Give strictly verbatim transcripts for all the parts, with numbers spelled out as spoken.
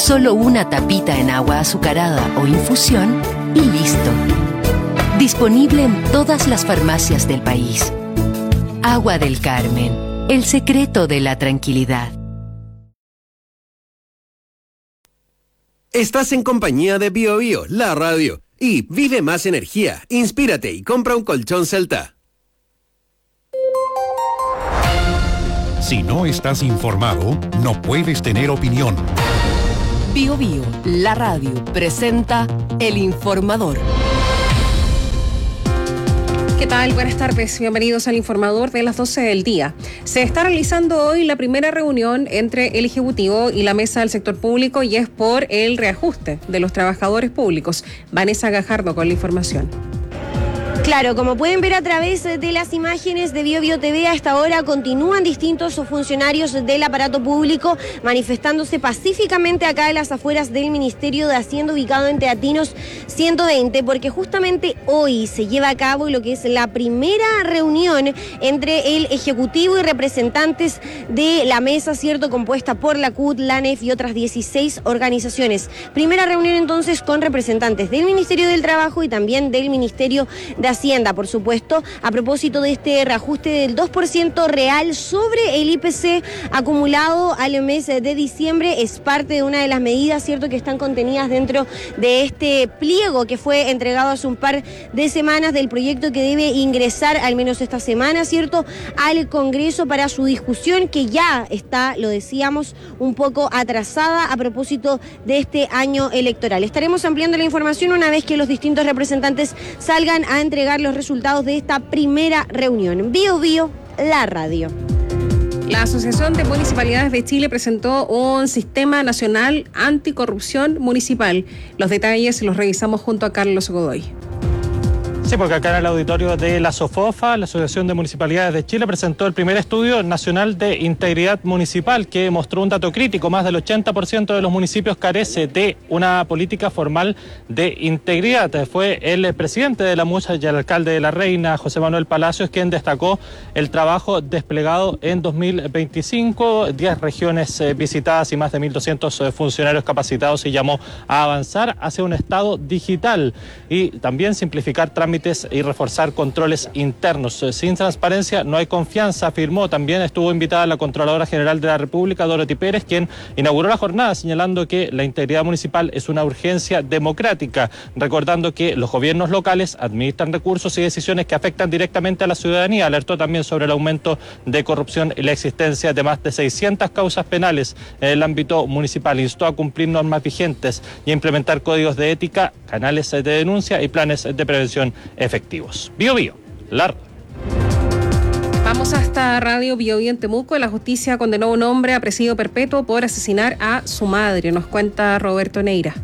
Solo una tapita en agua azucarada o infusión y listo. Disponible en todas las farmacias del país. Agua del Carmen, el secreto de la tranquilidad. Estás en compañía de Bio Bio, la radio. Y vive más energía, inspírate y compra un colchón Celta. Si no estás informado, no puedes tener opinión. Bio Bio, la radio, presenta El Informador. ¿Qué tal? Buenas tardes. Bienvenidos al Informador de las doce del día. Se está realizando hoy la primera reunión entre el Ejecutivo y la Mesa del Sector Público y es por el reajuste de los trabajadores públicos. Vanessa Gajardo con la información. Claro, como pueden ver a través de las imágenes de Bio Bio T V, a esta hora continúan distintos funcionarios del aparato público manifestándose pacíficamente acá en las afueras del Ministerio de Hacienda ubicado en Teatinos ciento veinte, porque justamente hoy se lleva a cabo lo que es la primera reunión entre el Ejecutivo y representantes de la mesa, ¿cierto?, compuesta por la C U T, la A N E F y otras dieciséis organizaciones. Primera reunión entonces con representantes del Ministerio del Trabajo y también del Ministerio de Hacienda, por supuesto, a propósito de este reajuste del dos por ciento real sobre el I P C acumulado al mes de diciembre. Es parte de una de las medidas, ¿cierto?, que están contenidas dentro de este pliego que fue entregado hace un par de semanas del proyecto que debe ingresar, al menos esta semana, ¿cierto?, al Congreso para su discusión, que ya está, lo decíamos, un poco atrasada a propósito de este año electoral. Estaremos ampliando la información una vez que los distintos representantes salgan a entregar los resultados de esta primera reunión. Bio Bio, la radio. La Asociación de Municipalidades de Chile presentó un sistema nacional anticorrupción municipal. Los detalles los revisamos junto a Carlos Godoy. Sí, porque acá en el auditorio de la SOFOFA, la Asociación de Municipalidades de Chile, presentó el primer estudio nacional de integridad municipal que mostró un dato crítico. Más del ochenta por ciento de los municipios carece de una política formal de integridad. Fue el presidente de la M U S y el alcalde de La Reina, José Manuel Palacios, quien destacó el trabajo desplegado en dos mil veinticinco, diez regiones visitadas y más de mil doscientos funcionarios capacitados, y llamó a avanzar hacia un Estado digital y también simplificar trámites y reforzar controles internos. Sin transparencia no hay confianza, afirmó. También estuvo invitada la Controladora General de la República, Dorothy Pérez, quien inauguró la jornada señalando que la integridad municipal es una urgencia democrática, recordando que los gobiernos locales administran recursos y decisiones que afectan directamente a la ciudadanía. Alertó también sobre el aumento de corrupción y la existencia de más de seiscientas causas penales en el ámbito municipal. Instó a cumplir normas vigentes y a implementar códigos de ética, canales de denuncia y planes de prevención efectivos. Bio Bio, la... Vamos hasta Radio Bio Bio en Temuco. La justicia condenó a un hombre a presidio perpetuo por asesinar a su madre. Nos cuenta Roberto Neira.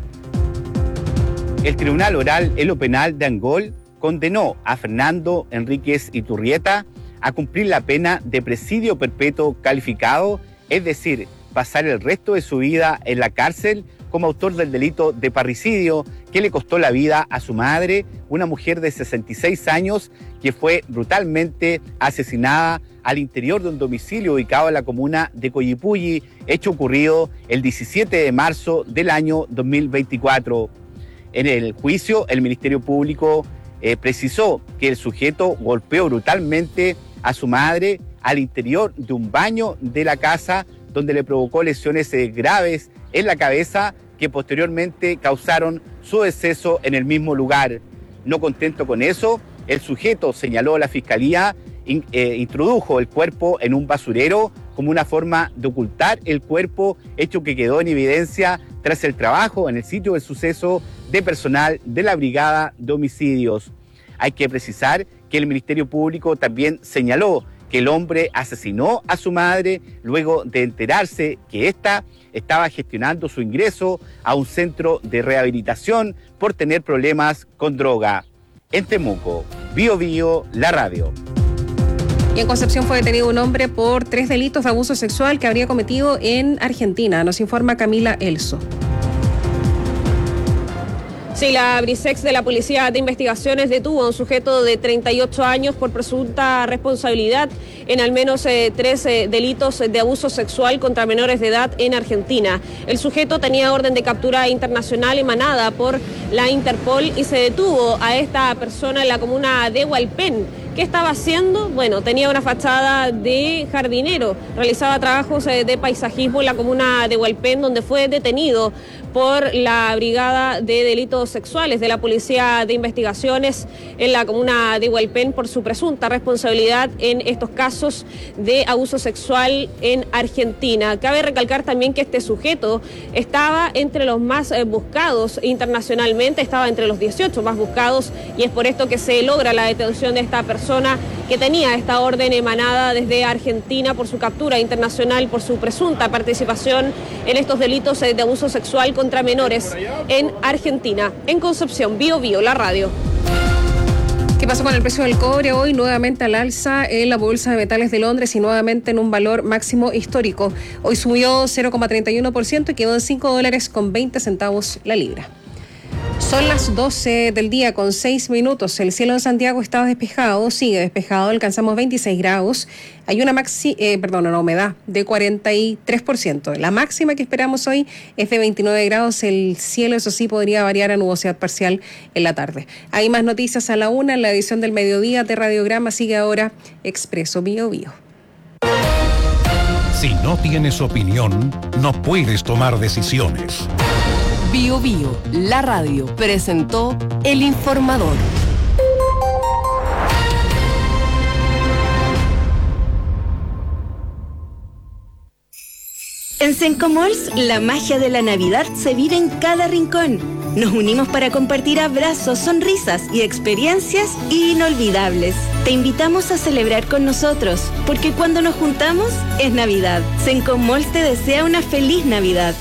El Tribunal Oral en lo Penal de Angol condenó a Fernando Enríquez Iturrieta a cumplir la pena de presidio perpetuo calificado, es decir, pasar el resto de su vida en la cárcel como autor del delito de parricidio que le costó la vida a su madre, una mujer de sesenta y seis años que fue brutalmente asesinada al interior de un domicilio ubicado en la comuna de Coyipulli, hecho ocurrido el diecisiete de marzo del año dos mil veinticuatro. En el juicio, el Ministerio Público eh, precisó que el sujeto golpeó brutalmente a su madre al interior de un baño de la casa, donde le provocó lesiones eh, graves en la cabeza que posteriormente causaron su deceso en el mismo lugar. No contento con eso, el sujeto, señaló la Fiscalía, in, eh, introdujo el cuerpo en un basurero como una forma de ocultar el cuerpo, hecho que quedó en evidencia tras el trabajo en el sitio del suceso de personal de la Brigada de Homicidios. Hay que precisar que el Ministerio Público también señaló que el hombre asesinó a su madre luego de enterarse que ésta estaba gestionando su ingreso a un centro de rehabilitación por tener problemas con droga. En Temuco, Bio Bio, la radio. Y en Concepción fue detenido un hombre por tres delitos de abuso sexual que habría cometido en Argentina. Nos informa Camila Elso. Sí, la Brisex de la Policía de Investigaciones detuvo a un sujeto de treinta y ocho años por presunta responsabilidad en al menos eh, tres eh, delitos de abuso sexual contra menores de edad en Argentina. El sujeto tenía orden de captura internacional emanada por la Interpol y se detuvo a esta persona en la comuna de Hualpén. ¿Qué estaba haciendo? Bueno, tenía una fachada de jardinero, realizaba trabajos eh, de paisajismo en la comuna de Hualpén, donde fue detenido por la Brigada de Delitos Sexuales de la Policía de Investigaciones en la comuna de Hualpén por su presunta responsabilidad en estos casos de abuso sexual en Argentina. Cabe recalcar también que este sujeto estaba entre los más eh, buscados internacionalmente, estaba entre los dieciocho más buscados, y es por esto que se logra la detención de esta persona que tenía esta orden emanada desde Argentina por su captura internacional, por su presunta participación en estos delitos de abuso sexual contra menores en Argentina. En Concepción, Bio Bio, la radio. ¿Qué pasó con el precio del cobre? Hoy nuevamente al alza en la Bolsa de Metales de Londres y nuevamente en un valor máximo histórico. Hoy subió cero coma treinta y uno por ciento y quedó en cinco dólares con veinte centavos la libra. Son las doce del día con seis minutos. El cielo en Santiago está despejado, sigue despejado, alcanzamos veintiséis grados. Hay una maxi, eh, perdón, una humedad de cuarenta y tres por ciento. La máxima que esperamos hoy es de veintinueve grados. El cielo, eso sí, podría variar a nubosidad parcial en la tarde. Hay más noticias a la una en la edición del mediodía de Radiograma. Sigue ahora Expreso Bio Bio. Si no tienes opinión, no puedes tomar decisiones. Bio Bio, la radio, presentó El Informador. En Sencomalls, la magia de la Navidad se vive en cada rincón. Nos unimos para compartir abrazos, sonrisas y experiencias inolvidables. Te invitamos a celebrar con nosotros, porque cuando nos juntamos es Navidad. Sencomalls te desea una feliz Navidad.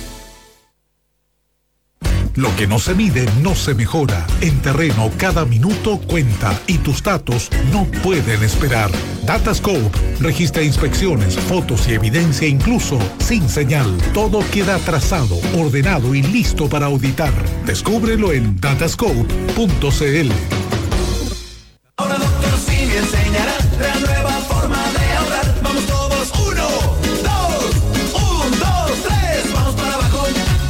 Lo que no se mide no se mejora. En terreno cada minuto cuenta y tus datos no pueden esperar. Datascope registra inspecciones, fotos y evidencia incluso sin señal. Todo queda trazado, ordenado y listo para auditar. Descúbrelo en datascope punto c l. Ahora doctor Simi enseñará la nueva forma de ahorrar. Vamos todos, uno, dos, un, dos, tres, vamos para abajo.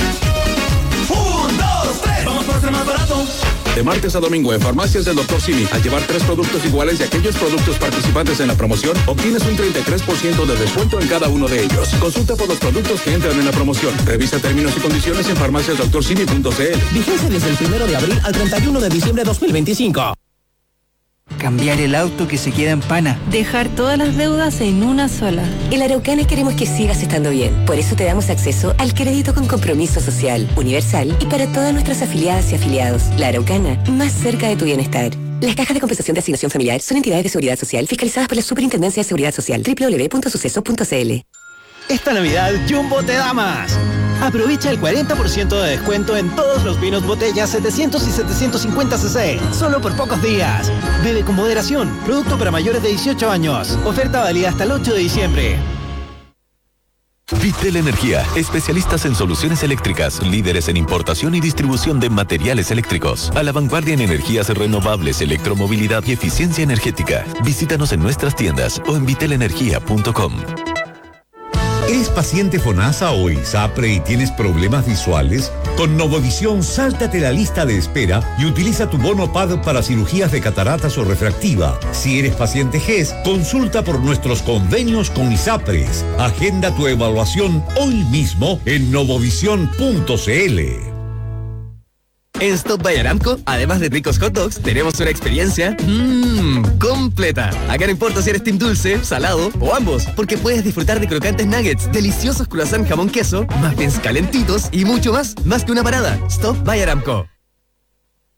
Más barato. De martes a domingo en Farmacias del doctor Simi, al llevar tres productos iguales de aquellos productos participantes en la promoción, obtienes un treinta y tres por ciento de descuento en cada uno de ellos. Consulta por los productos que entran en la promoción. Revisa términos y condiciones en farmacias doctor simi punto c l. Vigencia desde el primero de abril al treinta y uno de diciembre de dos mil veinticinco. Cambiar el auto que se queda en pana. Dejar todas las deudas en una sola. En la Araucana queremos que sigas estando bien. Por eso te damos acceso al crédito con compromiso social, universal y para todas nuestras afiliadas y afiliados. La Araucana, más cerca de tu bienestar. Las cajas de compensación de asignación familiar son entidades de seguridad social fiscalizadas por la Superintendencia de Seguridad Social. doble u doble u doble u punto suceso punto c l. Esta Navidad, Jumbo te da más. Aprovecha el cuarenta por ciento de descuento en todos los vinos botellas setecientos y setecientos cincuenta cc, solo por pocos días. Bebe con moderación, producto para mayores de dieciocho años. Oferta válida hasta el ocho de diciembre. Vitel Energía, especialistas en soluciones eléctricas, líderes en importación y distribución de materiales eléctricos, a la vanguardia en energías renovables, electromovilidad y eficiencia energética. Visítanos en nuestras tiendas o en vitel energía punto com. ¿Eres paciente FONASA o ISAPRE y tienes problemas visuales? Con Novovisión, sáltate la lista de espera y utiliza tu bono P A D para cirugías de cataratas o refractiva. Si eres paciente G E S, consulta por nuestros convenios con ISAPRES. Agenda tu evaluación hoy mismo en novovisión punto c l. En Stop by Aramco, además de ricos hot dogs, tenemos una experiencia mmm, completa. Acá no importa si eres team dulce, salado o ambos, porque puedes disfrutar de crocantes nuggets, deliciosos croissant jamón queso, muffins calentitos y mucho más, más que una parada. Stop by Aramco.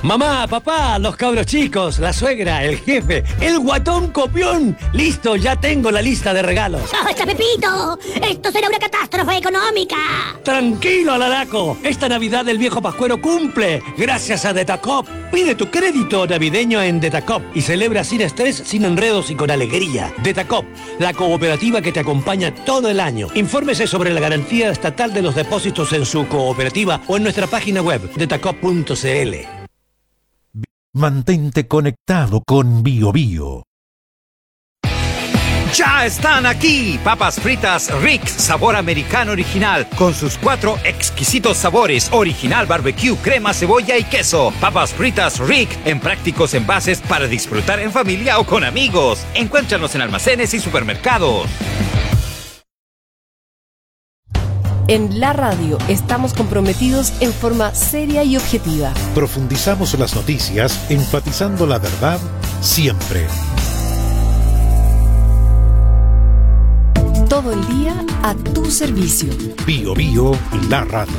Mamá, papá, los cabros chicos, la suegra, el jefe, el guatón copión. Listo, ya tengo la lista de regalos. ¡Basta, Pepito! ¡Esto será una catástrofe económica! Tranquilo, Alaraco. Esta Navidad el viejo Pascuero cumple. Gracias a Detacop. Pide tu crédito navideño en Detacop y celebra sin estrés, sin enredos y con alegría. Detacop, la cooperativa que te acompaña todo el año. Infórmese sobre la garantía estatal de los depósitos en su cooperativa o en nuestra página web detacop punto c l. Mantente conectado con BioBio. ¡Ya están aquí! Papas fritas Rick, sabor americano original, con sus cuatro exquisitos sabores, original, barbecue, crema, cebolla y queso. Papas fritas Rick, en prácticos envases para disfrutar en familia o con amigos. Encuéntranos en almacenes y supermercados. En la radio estamos comprometidos en forma seria y objetiva. Profundizamos las noticias, enfatizando la verdad siempre. Todo el día a tu servicio. Bio Bio, la radio.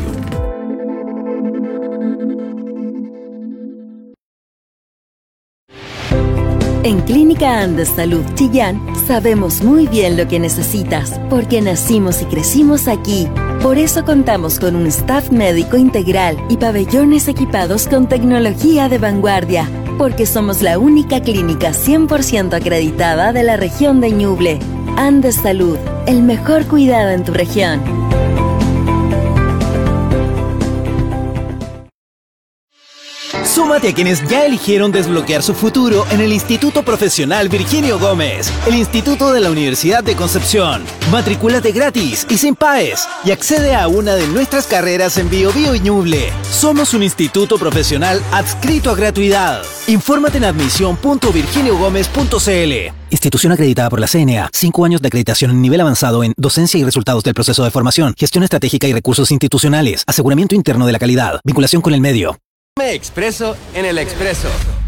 En Clínica Andes Salud Chillán sabemos muy bien lo que necesitas, porque nacimos y crecimos aquí. Por eso contamos con un staff médico integral y pabellones equipados con tecnología de vanguardia, porque somos la única clínica cien por ciento acreditada de la región de Ñuble. Andes Salud, el mejor cuidado en tu región. Súmate a quienes ya eligieron desbloquear su futuro en el Instituto Profesional Virginio Gómez, el Instituto de la Universidad de Concepción. Matrículate gratis y sin P A E S y accede a una de nuestras carreras en Bio Bio y Ñuble. Somos un instituto profesional adscrito a gratuidad. Infórmate en admisión punto virginio gómez punto c l. Institución acreditada por la C N A. Cinco años de acreditación en nivel avanzado en docencia y resultados del proceso de formación, gestión estratégica y recursos institucionales, aseguramiento interno de la calidad, vinculación con el medio. Me expreso en el expreso.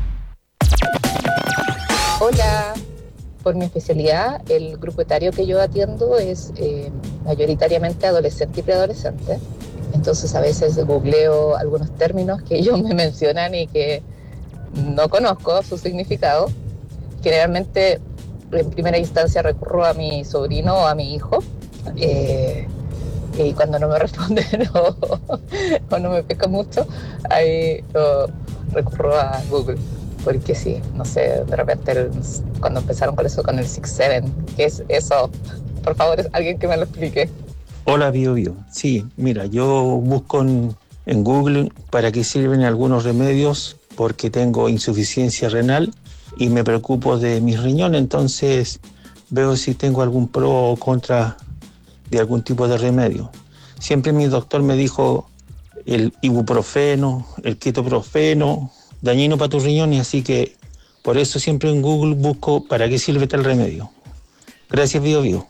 Hola, por mi especialidad, el grupo etario que yo atiendo es eh, mayoritariamente adolescente y preadolescente. Entonces a veces googleo algunos términos que ellos me mencionan y que no conozco su significado. Generalmente, en primera instancia, recurro a mi sobrino o a mi hijo. Eh, y cuando no me responden o, o no me pesca mucho, ahí oh, recurro a Google, porque sí, no sé, de repente el, cuando empezaron con eso, con el six seven, ¿qué es eso? Por favor, es alguien que me lo explique. Hola, Bio Bio. Sí, mira, yo busco en, en Google para qué sirven algunos remedios porque tengo insuficiencia renal y me preocupo de mis riñones, entonces veo si tengo algún pro o contra de algún tipo de remedio. Siempre mi doctor me dijo el ibuprofeno, el ketoprofeno, dañino para tus riñones, así que por eso siempre en Google busco para qué sirve tal remedio. Gracias, Bio Bio.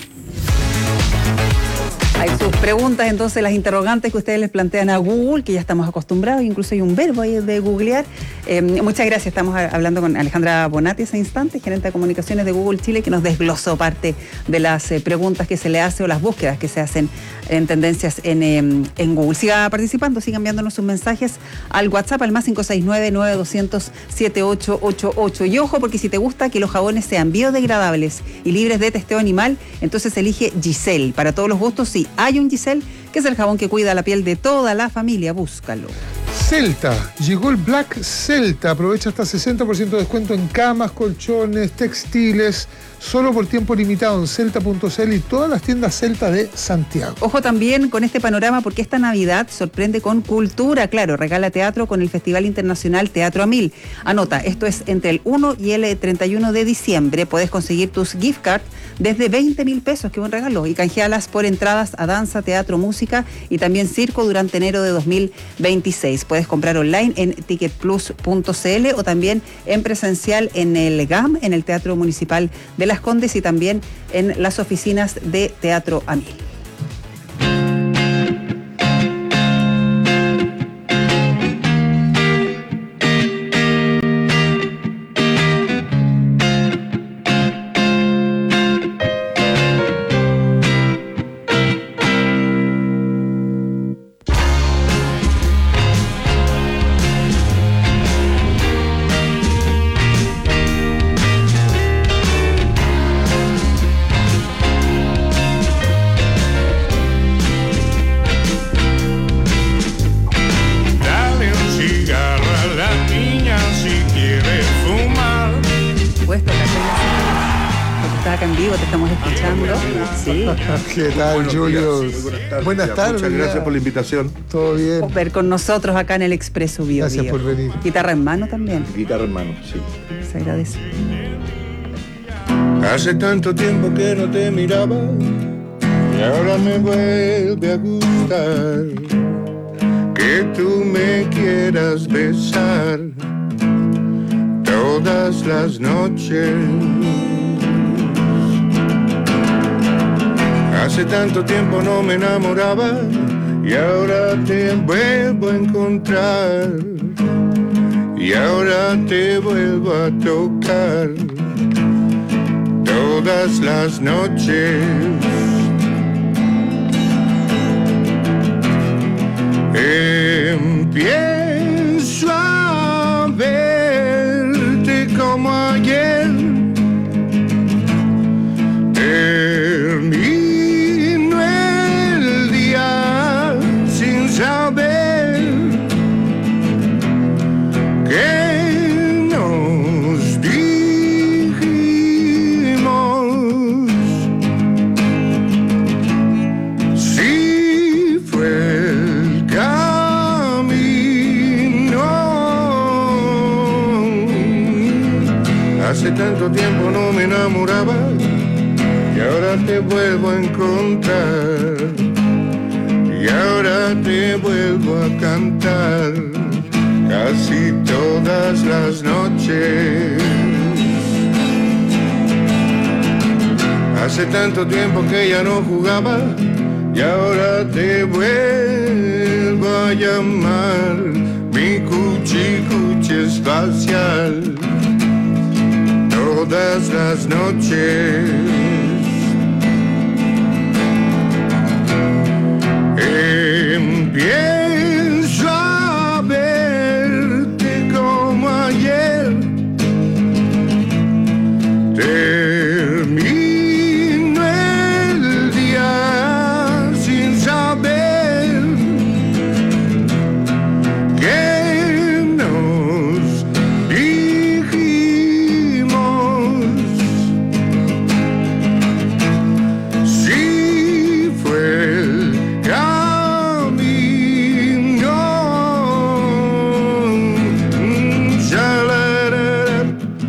Hay sus preguntas, entonces las interrogantes que ustedes les plantean a Google, que ya estamos acostumbrados, incluso hay un verbo ahí de googlear. Eh, muchas gracias, estamos hablando con Alejandra Bonatti ese instante, gerente de comunicaciones de Google Chile, que nos desglosó parte de las eh, preguntas que se le hace o las búsquedas que se hacen en tendencias en, eh, en Google. Siga participando, siga enviándonos sus mensajes al WhatsApp, al más cinco seis nueve, nueve dos cero cero, siete ocho ocho ocho. Y ojo, porque si te gusta que los jabones sean biodegradables y libres de testeo animal, entonces elige Giselle. Para todos los gustos, sí, hay un Giselle, que es el jabón que cuida la piel de toda la familia. Búscalo. Celta, llegó el Black Celta. Aprovecha hasta sesenta por ciento de descuento en camas, colchones, textiles, solo por tiempo limitado en celta punto c l y todas las tiendas Celta de Santiago. Ojo también con este panorama, porque esta Navidad sorprende con cultura. Claro, regala teatro con el Festival Internacional Teatro a Mil. Anota, esto es entre el uno y el treinta y uno de diciembre. Puedes conseguir tus gift cards desde veinte mil pesos, qué buen regalo, y canjealas por entradas a danza, teatro, música y también circo durante enero de dos mil veintiséis. Puedes comprar online en ticket plus punto c l o también en presencial en el G A M, en el Teatro Municipal de Las Condes, y también en las oficinas de Teatro a Mil. vivo, te estamos escuchando. Sí. ¿Qué tal, Buenos Julio? días, buenas tardes. Buenas Ya, tardes. Muchas gracias ya. por la invitación. Todo bien. Por ver con nosotros acá en el Expreso Bio Gracias Bio. por venir. Guitarra en mano también. Guitarra en mano, sí. Se agradece. Hace tanto tiempo que no te miraba y ahora me vuelve a gustar que tú me quieras besar todas las noches. Hace tanto tiempo no me enamoraba y ahora te vuelvo a encontrar y ahora te vuelvo a tocar todas las noches. Empiezo a verte como ayer. Termino el día sin saber que nos dijimos. Si fue el camino. Hace tanto tiempo no me enamoraba y ahora te vuelvo a encontrar y ahora te vuelvo a cantar casi todas las noches. Hace tanto tiempo que ya no jugaba y ahora te vuelvo a llamar mi cuchi cuchi espacial todas las noches. Empiezo a verte como ayer. Termino el día sin saber que nos dijimos. Si fue el camino. Shalarara,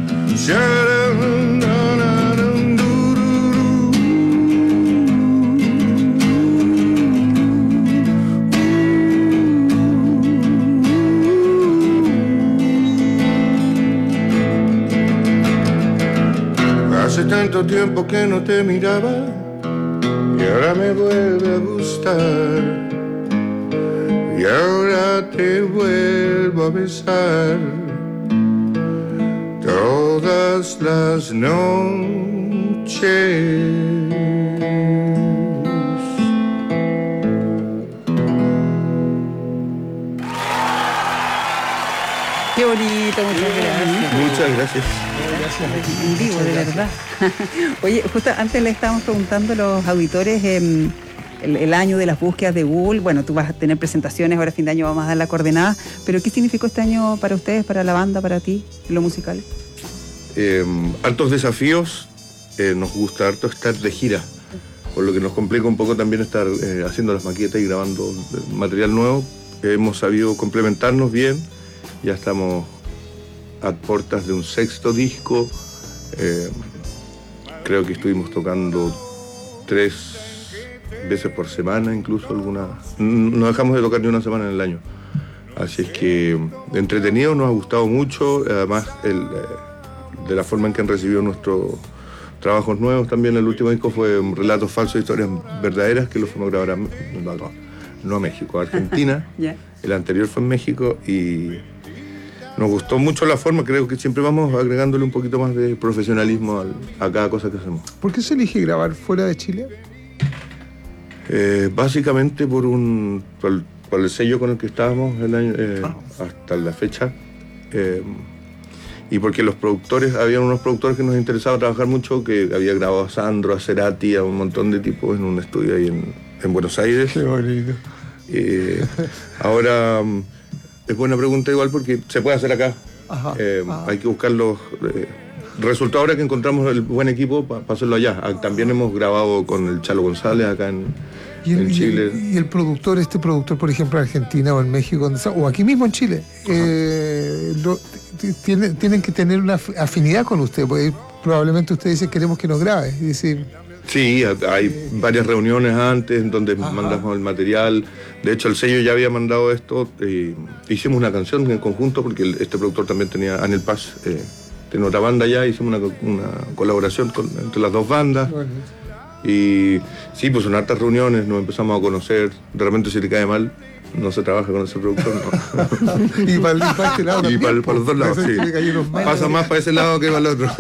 shalarara, dururu. Hace tanto tiempo que no te miraba y ahora me vuelve a gustar y ahora te vuelvo a besar todas las noches. Qué bonito, muchas gracias. Muchas gracias. En vivo, de verdad. Oye, justo antes le estábamos preguntando a los auditores eh, el, el año de las búsquedas de Google. Bueno, tú vas a tener presentaciones, ahora a fin de año vamos a dar la coordenada, pero ¿qué significó este año para ustedes, para la banda, para ti, en lo musical? Eh, altos desafíos, eh, nos gusta harto estar de gira, por lo que nos complica un poco también estar eh, haciendo las maquetas y grabando material nuevo. Hemos sabido complementarnos bien, ya estamos a puertas de un sexto disco. Eh, creo que estuvimos tocando tres veces por semana, incluso algunas. No dejamos de tocar ni una semana en el año. Así es que entretenido, nos ha gustado mucho. Además, el, eh, de la forma en que han recibido nuestros trabajos nuevos también. El último disco fue Relatos Falsos, Historias Verdaderas, que lo fuimos a grabar a, no, no a México, a Argentina. Yeah. El anterior fue en México y nos gustó mucho la forma. Creo que siempre vamos agregándole un poquito más de profesionalismo al, a cada cosa que hacemos. ¿Por qué se elige grabar fuera de Chile? Eh, básicamente por un por el, por el sello con el que estábamos el año, eh, hasta la fecha, eh, y porque los productores, había unos productores que nos interesaba trabajar mucho, que había grabado a Sandro, a Cerati, a un montón de tipos en un estudio ahí en, en Buenos Aires. Qué bonito. Eh, ahora es buena pregunta igual porque se puede hacer acá. Ajá, eh, ajá. Hay que buscar los, eh, resultó ahora que encontramos el buen equipo para pa hacerlo allá. Ah, también hemos grabado con el Chalo González acá en, y el, en Chile. Y el, y el productor, este productor, por ejemplo, en Argentina o en México, o aquí mismo en Chile, eh, lo, tiene, tienen que tener una afinidad con usted, porque probablemente usted dice queremos que nos grabe. Y dice, sí, hay varias reuniones antes en donde Ajá. mandamos el material. De hecho, el sello ya había mandado esto. Eh, hicimos una canción en conjunto porque el, este productor también tenía, Anel Paz, eh, tiene otra banda ya. Hicimos una, una colaboración con, entre las dos bandas. Bueno. Y sí, pues son hartas reuniones, nos empezamos a conocer. De repente, si te cae mal, no se trabaja con ese productor, no. y para, para este lado Y también, para, para los dos lados, sí. Pasa más para ese lado que para el otro.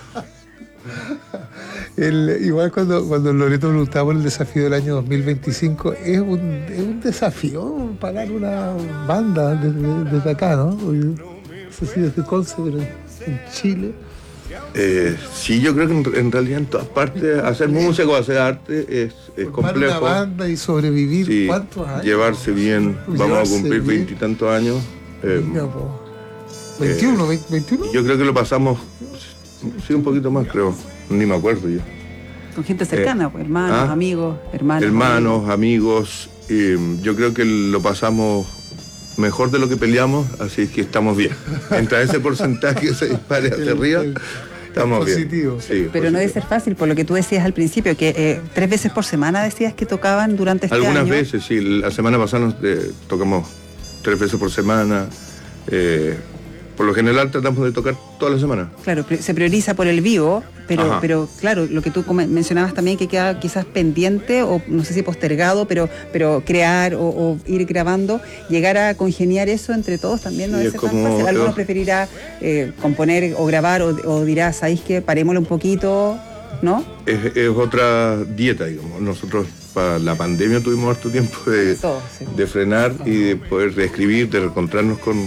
El, igual cuando, cuando Loreto preguntaba por el desafío del año dos mil veinticinco, es un, es un desafío parar una banda desde, desde acá, ¿no? No sé si desde Conce, pero en Chile. Eh, sí, yo creo que en, en realidad en todas partes hacer música o hacer arte es, es complejo. Una banda y sobrevivir, sí, ¿cuántos años? Llevarse bien, vamos llevarse a cumplir veintitantos años. Eh, ¿veintiuno? Eh, ¿veintiuno? Yo creo que lo pasamos, sí, un poquito más, creo. Ni me acuerdo yo. Con gente cercana, eh, pues, hermanos, ¿ah? amigos, hermanos. Hermanos, amigos. amigos yo creo que lo pasamos mejor de lo que peleamos, así es que estamos bien. Mientras ese porcentaje se dispare hacia arriba, estamos positivo. bien. Sí, Pero positivo. No debe ser fácil, por lo que tú decías al principio, que eh, tres veces por semana decías que tocaban durante este Algunas año. Algunas veces, sí. La semana pasada nos, eh, tocamos tres veces por semana. Eh, por lo general tratamos de tocar toda la semana. Claro, se prioriza por el vivo, pero, pero claro, lo que tú mencionabas también que queda quizás pendiente, o no sé si postergado, pero, pero crear o, o ir grabando, llegar a congeniar eso entre todos también no sí, es tan fácil. Algunos preferirá eh, componer o grabar o, o dirá, ¿sabéis qué? Parémoslo un poquito, ¿no? Es, es otra dieta, digamos. Nosotros para la pandemia tuvimos harto tiempo de, Todo, sí. de frenar uh-huh. y de poder reescribir, de reencontrarnos con...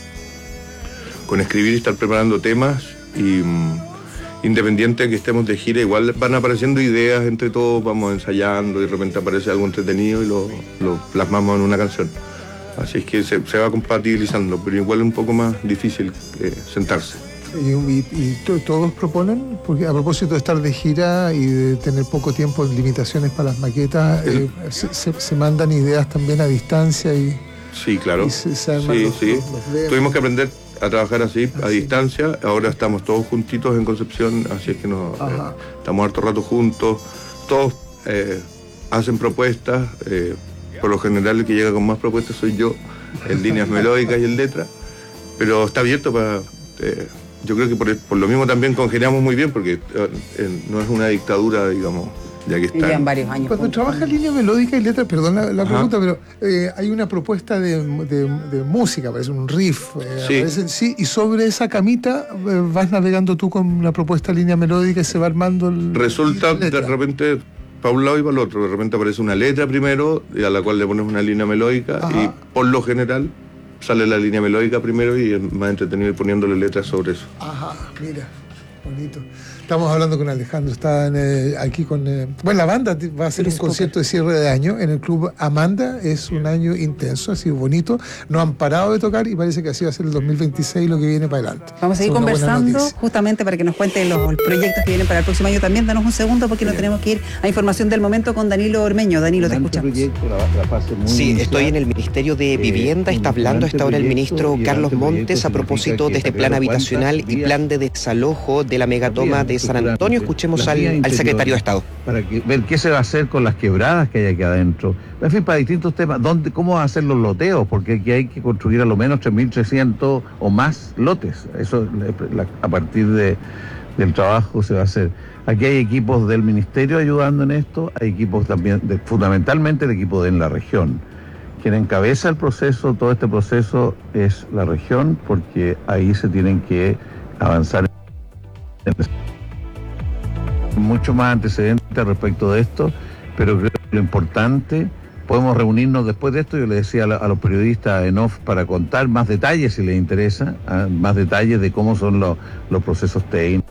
con escribir y estar preparando temas y um, independiente de que estemos de gira, igual van apareciendo ideas entre todos, vamos ensayando y de repente aparece algo entretenido y lo, lo plasmamos en una canción. Así es que se, se va compatibilizando, pero igual es un poco más difícil eh, sentarse. Y, y, y to, todos proponen, porque a propósito de estar de gira y de tener poco tiempo, limitaciones para las maquetas, eh, se, se, se mandan ideas también a distancia y... Sí, claro. Y se, se arman sí, los, sí. Los, los Tuvimos que aprender a trabajar así, así, a distancia. Ahora estamos todos juntitos en Concepción, así es que nos, eh, estamos harto rato juntos. Todos eh, hacen propuestas. Eh, por lo general el que llega con más propuestas soy yo, en líneas melódicas y en letras. Pero está abierto para... Eh, yo creo que por, por lo mismo también congeniamos muy bien, porque eh, no es una dictadura, digamos... Ya que están. Llevan varios años. Cuando trabaja línea melódica y letra, perdón la, la pregunta, pero eh, hay una propuesta de, de, de música, parece un riff, eh, sí. Aparece, sí, y sobre esa camita eh, vas navegando tú con una propuesta de línea melódica y se va armando el... Resulta de repente para un lado y para el otro, de repente aparece una letra primero, a la cual le pones una línea melódica. Ajá. Y por lo general sale la línea melódica primero y es más entretenido ir poniéndole letras sobre eso. Ajá, mira, bonito. Estamos hablando con Alejandro, está en, eh, aquí con... Eh, bueno, la banda va a hacer un concierto de cierre de año en el Club Amanda. Es un año intenso, ha sido bonito. No han parado de tocar y parece que así va a ser el dos mil veintiséis lo que viene para adelante. Vamos a seguir conversando justamente para que nos cuente los, los proyectos que vienen para el próximo año también. Danos un segundo porque nos tenemos que ir a información del momento con Danilo Ormeño. Danilo, te escuchamos. Sí, estoy en el Ministerio de Vivienda. Está hablando hasta ahora el ministro Carlos Montes a propósito de este plan habitacional y plan de desalojo de la megatoma de San Antonio. Escuchemos al, al secretario de Estado. Para que, ver qué se va a hacer con las quebradas que hay aquí adentro. En fin, para distintos temas. ¿Dónde, ¿Cómo van a hacer los loteos? Porque aquí hay que construir a lo menos tres mil trescientos o más lotes. Eso la, a partir de, del trabajo se va a hacer. Aquí hay equipos del Ministerio ayudando en esto. Hay equipos también, de, fundamentalmente el equipo de en la región. Quien encabeza el proceso, todo este proceso, es la región, porque ahí se tienen que avanzar en mucho más antecedentes respecto de esto, pero creo que lo importante, podemos reunirnos después de esto, yo le decía a, la, a los periodistas en off para contar más detalles si les interesa, ¿eh? más detalles de cómo son los, los procesos técnicos.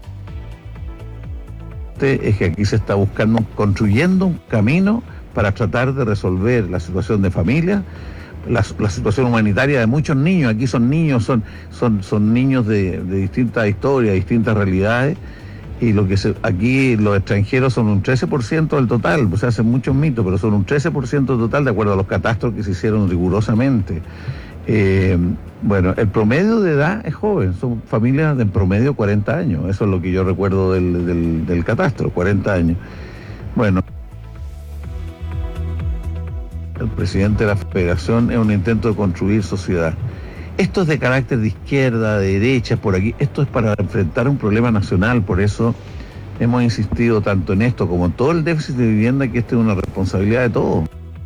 Es que aquí se está buscando, construyendo un camino para tratar de resolver la situación de familia, la, la situación humanitaria de muchos niños. Aquí son niños, son, son, son niños de, de distintas historias, distintas realidades, y lo que se, aquí los extranjeros son un trece por ciento del total, pues se hacen muchos mitos, pero son un trece por ciento total de acuerdo a los catastros que se hicieron rigurosamente. Eh, bueno, el promedio de edad es joven, son familias de en promedio cuarenta años, eso es lo que yo recuerdo del, del, del catastro, cuarenta años. Bueno, el presidente de la Federación es un intento de construir sociedad. Esto es de carácter de izquierda, de derecha, por aquí, esto es para enfrentar un problema nacional, por eso hemos insistido tanto en esto como en todo el déficit de vivienda, que esta es una responsabilidad de todos.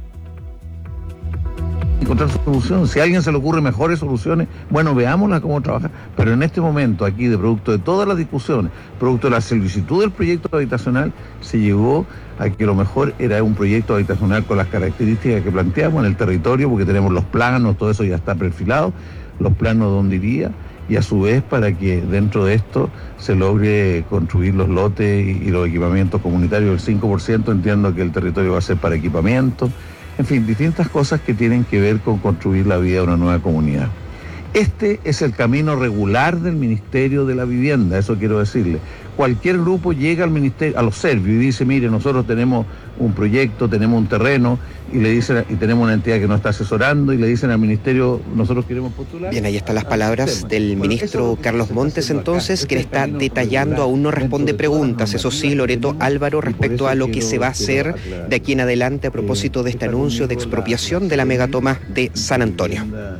Encontrar soluciones. Si a alguien se le ocurre mejores soluciones, bueno, veámoslas cómo trabajar. Pero en este momento, aquí, de producto de todas las discusiones, producto de la solicitud del proyecto habitacional, se llegó a que lo mejor era un proyecto habitacional con las características que planteamos en el territorio, porque tenemos los planos, todo eso ya está perfilado, los planos donde iría, y a su vez para que dentro de esto se logre construir los lotes y, y los equipamientos comunitarios. El cinco por ciento entiendo que el territorio va a ser para equipamiento. En fin, distintas cosas que tienen que ver con construir la vida de una nueva comunidad. Este es el camino regular del Ministerio de la Vivienda, eso quiero decirle. Cualquier grupo llega al ministerio, a los serbios, y dice, mire, nosotros tenemos un proyecto, tenemos un terreno, y le dicen, y tenemos una entidad que nos está asesorando, y le dicen al ministerio, nosotros queremos postular. Bien, ahí están las palabras del ministro Carlos Montes, entonces, que está detallando, aún no responde preguntas, eso sí, Loreto Álvaro, respecto a lo que se va a hacer de aquí en adelante a propósito de este anuncio de expropiación de la megatoma de San Antonio.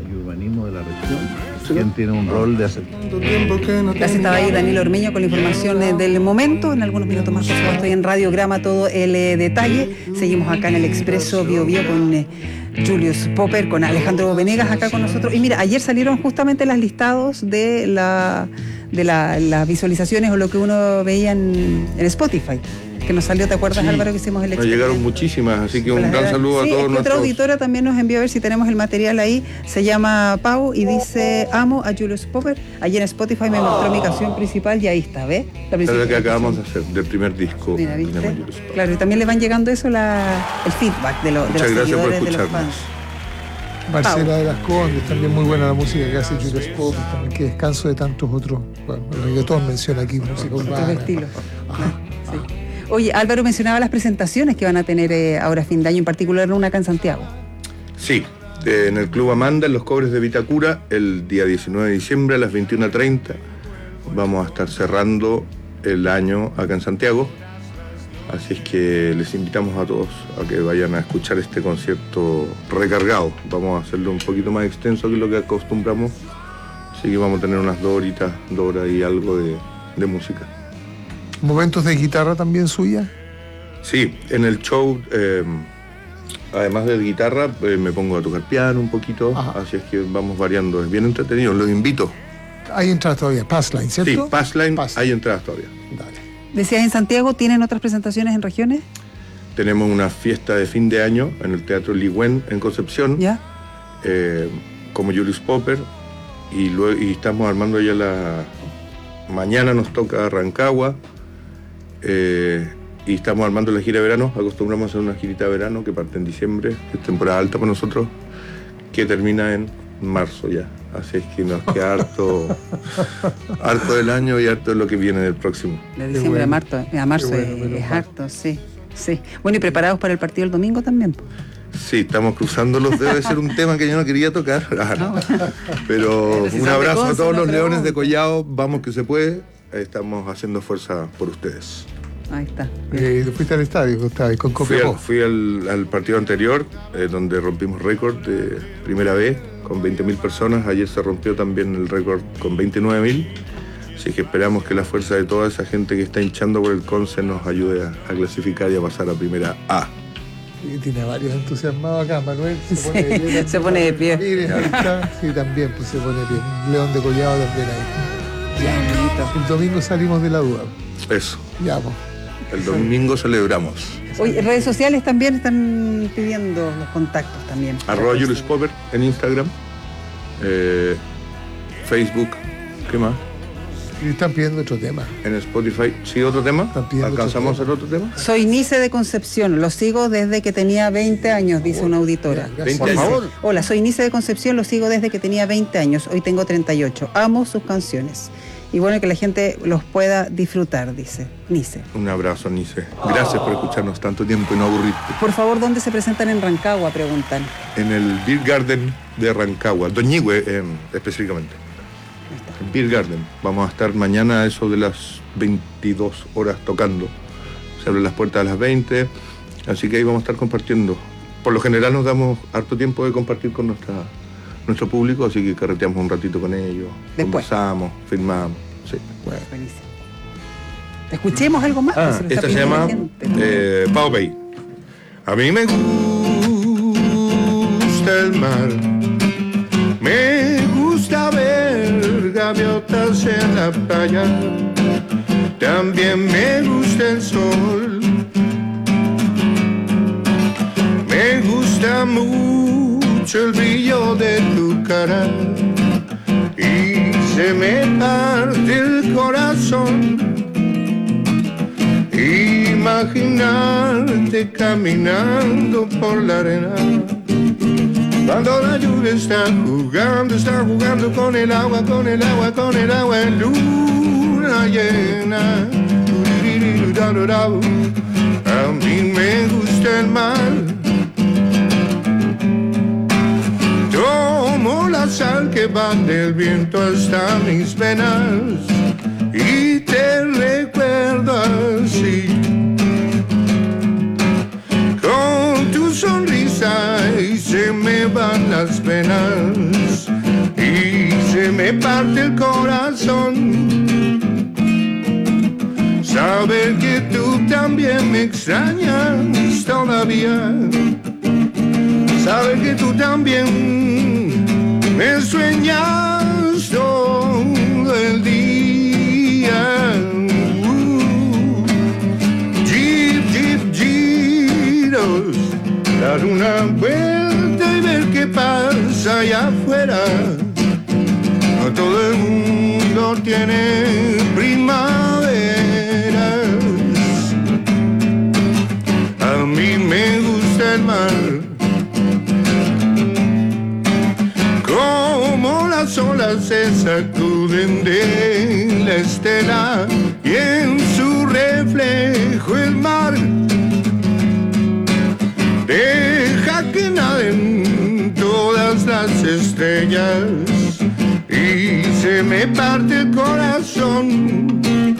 ¿Quién tiene un rol de hacer? Gracias, estaba ahí Daniel Ormeño con la información eh, del momento. En algunos minutos más, por supuesto, en Radiograma todo el eh, detalle. Seguimos acá en el Expreso Bio Bio con eh, Julius Popper, con Alejandro Venegas acá con nosotros. Y mira, ayer salieron justamente los listados de la de la, las visualizaciones o lo que uno veía en, en Spotify. Que nos salió, ¿te acuerdas, sí, Álvaro, que hicimos el experimento? Nos llegaron muchísimas, así que un gran saludo sí, a todos nuestros... Otra auditora también nos envió, a ver si tenemos el material ahí, se llama Pau y dice, amo a Julius Popper. Allí en Spotify me mostró mi canción principal y ahí está, ¿ves? La es lo que acabamos de hacer, del primer disco. Mira, ¿viste? Claro, y también le van llegando eso, la, el feedback de, lo, de los seguidores, de los fans. Marcela Pau de las Condes, también muy buena la música que hace Julius Popper, también que descanso de tantos otros, bueno, el reggaetón menciona aquí, música urbana. Otros estilos. Sí. Oye, Álvaro mencionaba las presentaciones que van a tener eh, ahora a fin de año, en particular una acá en Santiago. Sí, eh, en el Club Amanda, en los Cobres de Vitacura, el día diecinueve de diciembre a las veintiuna treinta. Vamos a estar cerrando el año acá en Santiago. Así es que les invitamos a todos a que vayan a escuchar este concierto recargado. Vamos a hacerlo un poquito más extenso que lo que acostumbramos. Así que vamos a tener unas dos horitas, dos horas y algo de, de música. ¿Momentos de guitarra también suya? Sí, en el show, eh, además de guitarra, eh, me pongo a tocar piano un poquito, ajá, así es que vamos variando, es bien entretenido, los invito. Hay entradas todavía, Passline, ¿cierto? Sí, Passline, Pass. Hay entradas todavía. Dale. Decías, en Santiago, ¿tienen otras presentaciones en regiones? Tenemos una fiesta de fin de año en el Teatro Ligüen en Concepción, ¿ya? Eh, como Julius Popper, y, luego, y estamos armando ya la... Mañana nos toca Rancagua, Eh, y estamos armando la gira de verano. Acostumbramos a hacer una girita de verano que parte en diciembre, que es temporada alta para nosotros, que termina en marzo ya. Así es que nos queda harto, harto del año y harto de lo que viene del próximo. De diciembre bueno. a marzo, a marzo bueno, es, es harto, sí, sí. Bueno, y preparados para el partido del domingo también. Sí, estamos cruzando los dedos, debe ser un tema que yo no quería tocar. Pero un abrazo a todos los leones de Collao, vamos que se puede. Estamos haciendo fuerza por ustedes. Ahí está. Eh, ¿Fuiste al estadio, Gustavo? Con fui al, fui al, al partido anterior, eh, donde rompimos récord de primera vez, con veinte mil personas. Ayer se rompió también el récord con veintinueve mil. Así que esperamos que la fuerza de toda esa gente que está hinchando por el Conce nos ayude a, a clasificar y a pasar a primera A. Y tiene varios entusiasmados acá, Manuel. Se sí, pone de pie. Se pone de pie. Mire, ahí está. Sí, también pues, se pone de pie. León de Collao también ahí. Ya, el domingo salimos de la duda. Eso. Ya, pues. El domingo celebramos. Oye, redes sociales también están pidiendo los contactos también. Arroba Julius Popper en Instagram, eh, Facebook, ¿qué más? Y están pidiendo otro tema. En Spotify, ¿sí otro tema? ¿Alcanzamos a hacer otro tema? Soy Nice de Concepción, lo sigo desde que tenía veinte años, dice una auditora. veinte Por años. favor. Hola, soy Nice de Concepción, lo sigo desde que tenía veinte años, hoy tengo treinta y ocho. Amo sus canciones. Y bueno, que la gente los pueda disfrutar, dice Nice. Un abrazo, Nice. Gracias por escucharnos tanto tiempo y no aburrirte. Por favor, ¿dónde se presentan en Rancagua? Preguntan. En el Beer Garden de Rancagua, Doñigüe eh, específicamente. El Beer Garden. Vamos a estar mañana a eso de las veintidós horas tocando. Se abren las puertas a las veinte, así que ahí vamos a estar compartiendo. Por lo general nos damos harto tiempo de compartir con nuestra, nuestro público, así que carreteamos un ratito con ellos. Después. Conversamos, filmamos. Sí. Bueno. Buenísimo. Escuchemos algo más. Ah, que se esta se llama eh, Pau Pei. A mí me gusta el mar, me gusta ver gaviotas en la playa, también me gusta el sol, me gusta mucho el brillo de tu cara y se me parte el corazón imaginarte caminando por la arena. Cuando la lluvia está jugando, está jugando con el agua, con el agua, con el agua en luna llena. A mí me gusta el mar. Tomo la sal que va del viento hasta mis venas y te recuerdo así, con tu sonrisa, y se me van las penas y se me parte el corazón. Saber que tú también me extrañas todavía, saber que tú también me sueñas todo el día. Uh, jeep, jeep, giros, dar una vuelta y ver qué pasa allá afuera. No todo el mundo tiene primaveras. A mí me gusta el mar. Como las olas se sacuden de la estela y en su reflejo el mar deja que naden todas las estrellas y se me parte el corazón.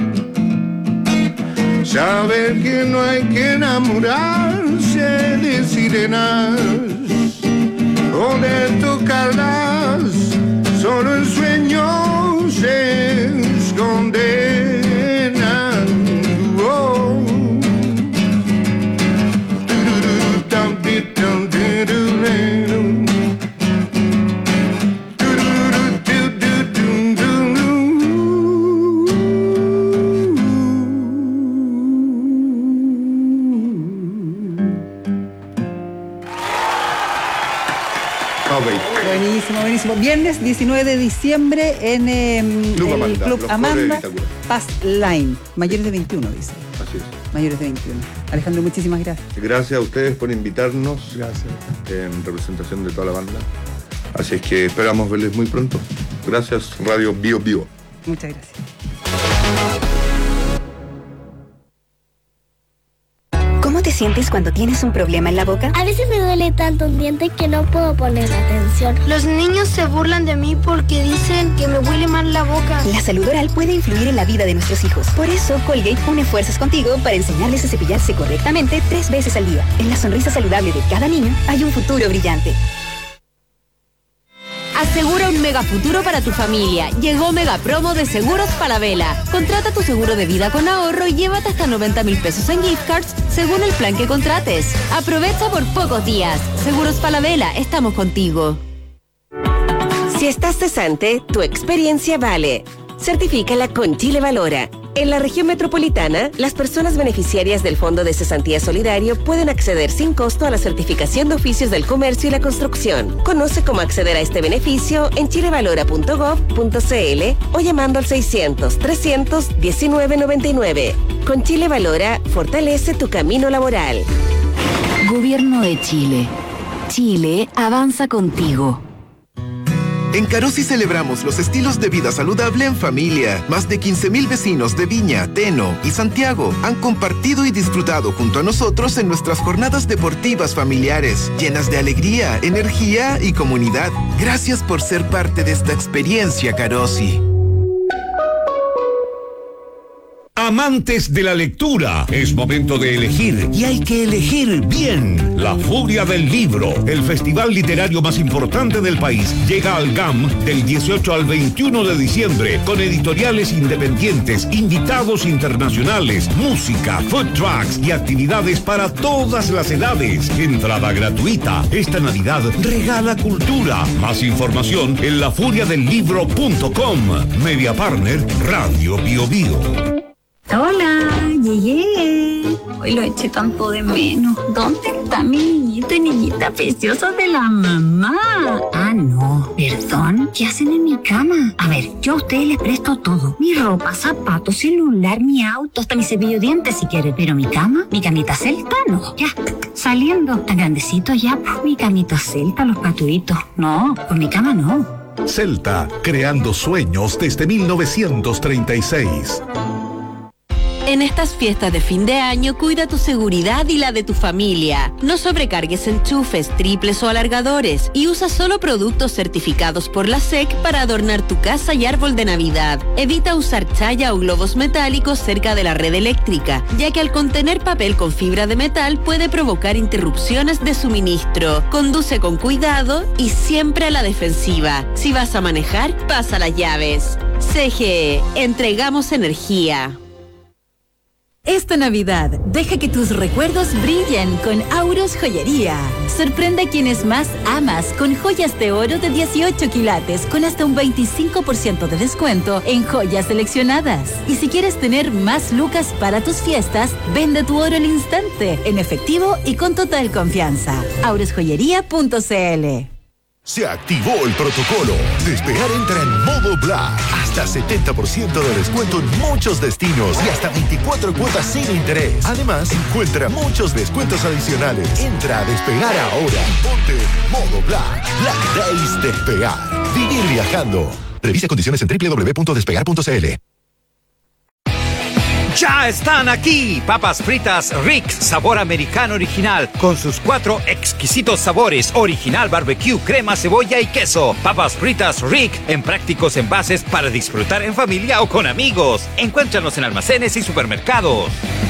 Saber que no hay que enamorarse de sirenas o de tocarlas, solo el sueño se esconderá. Oh. Buenísimo, buenísimo. Viernes diecinueve de diciembre en eh, Club el Amanda, Club los Amanda, pobres de Paz Line. Mayores de veintiuno, dice. Así es. Mayores de veintiuno. Alejandro, muchísimas gracias. Gracias a ustedes por invitarnos. Gracias. En representación de toda la banda. Así es que esperamos verles muy pronto. Gracias, Radio Bio Bio. Muchas gracias. ¿Cómo te sientes cuando tienes un problema en la boca? A veces me duele tanto un diente que no puedo poner atención. Los niños se burlan de mí porque dicen que me huele mal la boca. La salud oral puede influir en la vida de nuestros hijos. Por eso, Colgate une fuerzas contigo para enseñarles a cepillarse correctamente tres veces al día. En la sonrisa saludable de cada niño hay un futuro brillante. Asegura un mega futuro para tu familia. Llegó Mega Promo de Seguros Falabella. Contrata tu seguro de vida con ahorro y llévate hasta noventa mil pesos en gift cards según el plan que contrates. Aprovecha por pocos días. Seguros Falabella, estamos contigo. Si estás cesante, tu experiencia vale. Certifícala con Chile Valora. En la región metropolitana, las personas beneficiarias del Fondo de Cesantía Solidario pueden acceder sin costo a la certificación de oficios del comercio y la construcción. Conoce cómo acceder a este beneficio en chilevalora punto gov punto cl o llamando al seiscientos, trescientos, diecinueve noventa y nueve. Con Chile Valora, fortalece tu camino laboral. Gobierno de Chile. Chile avanza contigo. En Carosi celebramos los estilos de vida saludable en familia. Más de quince mil vecinos de Viña, Teno y Santiago han compartido y disfrutado junto a nosotros en nuestras jornadas deportivas familiares, llenas de alegría, energía y comunidad. Gracias por ser parte de esta experiencia, Carosi. Amantes de la lectura, es momento de elegir y hay que elegir bien. La Furia del Libro, el festival literario más importante del país, llega al G A M del dieciocho al veintiuno de diciembre con editoriales independientes, invitados internacionales, música, food trucks y actividades para todas las edades. Entrada gratuita. Esta Navidad regala cultura. Más información en la furia del libro punto com. Media Partner, Radio Bio Bio. Hola, llegué. Hoy lo eché tanto de menos. ¿Dónde está mi niñito y niñita preciosa de la mamá? Ah, no, perdón. ¿Qué hacen en mi cama? A ver, yo a ustedes les presto todo. Mi ropa, zapatos, celular, mi auto, hasta mi cepillo de dientes si quieren. Pero mi cama, mi camita celta, no. Ya, saliendo. Tan grandecito ya, pues mi camita celta, los patuitos. No, pues mi cama no. Celta, creando sueños desde mil novecientos treinta y seis. En estas fiestas de fin de año, cuida tu seguridad y la de tu familia. No sobrecargues enchufes, triples o alargadores y usa solo productos certificados por la S E C para adornar tu casa y árbol de Navidad. Evita usar chaya o globos metálicos cerca de la red eléctrica, ya que al contener papel con fibra de metal puede provocar interrupciones de suministro. Conduce con cuidado y siempre a la defensiva. Si vas a manejar, pasa las llaves. C G E, entregamos energía. Esta Navidad, deja que tus recuerdos brillen con Auros Joyería. Sorprende a quienes más amas con joyas de oro de dieciocho quilates con hasta un veinticinco por ciento de descuento en joyas seleccionadas. Y si quieres tener más lucas para tus fiestas, vende tu oro al instante, en efectivo y con total confianza. auros joyería punto cl. Se activó el protocolo. Despegar entra en modo Black. Hasta setenta por ciento de descuento en muchos destinos y hasta veinticuatro cuotas sin interés. Además, encuentra muchos descuentos adicionales. Entra a Despegar ahora. Ponte modo Black. Black Days Despegar. Vivir viajando. Revisa condiciones en doble u doble u doble u punto despegar punto cl. ¡Ya están aquí! Papas fritas Rick, sabor americano original, con sus cuatro exquisitos sabores, original barbecue, crema, cebolla y queso. Papas fritas Rick, en prácticos envases para disfrutar en familia o con amigos. Encuéntranos en almacenes y supermercados.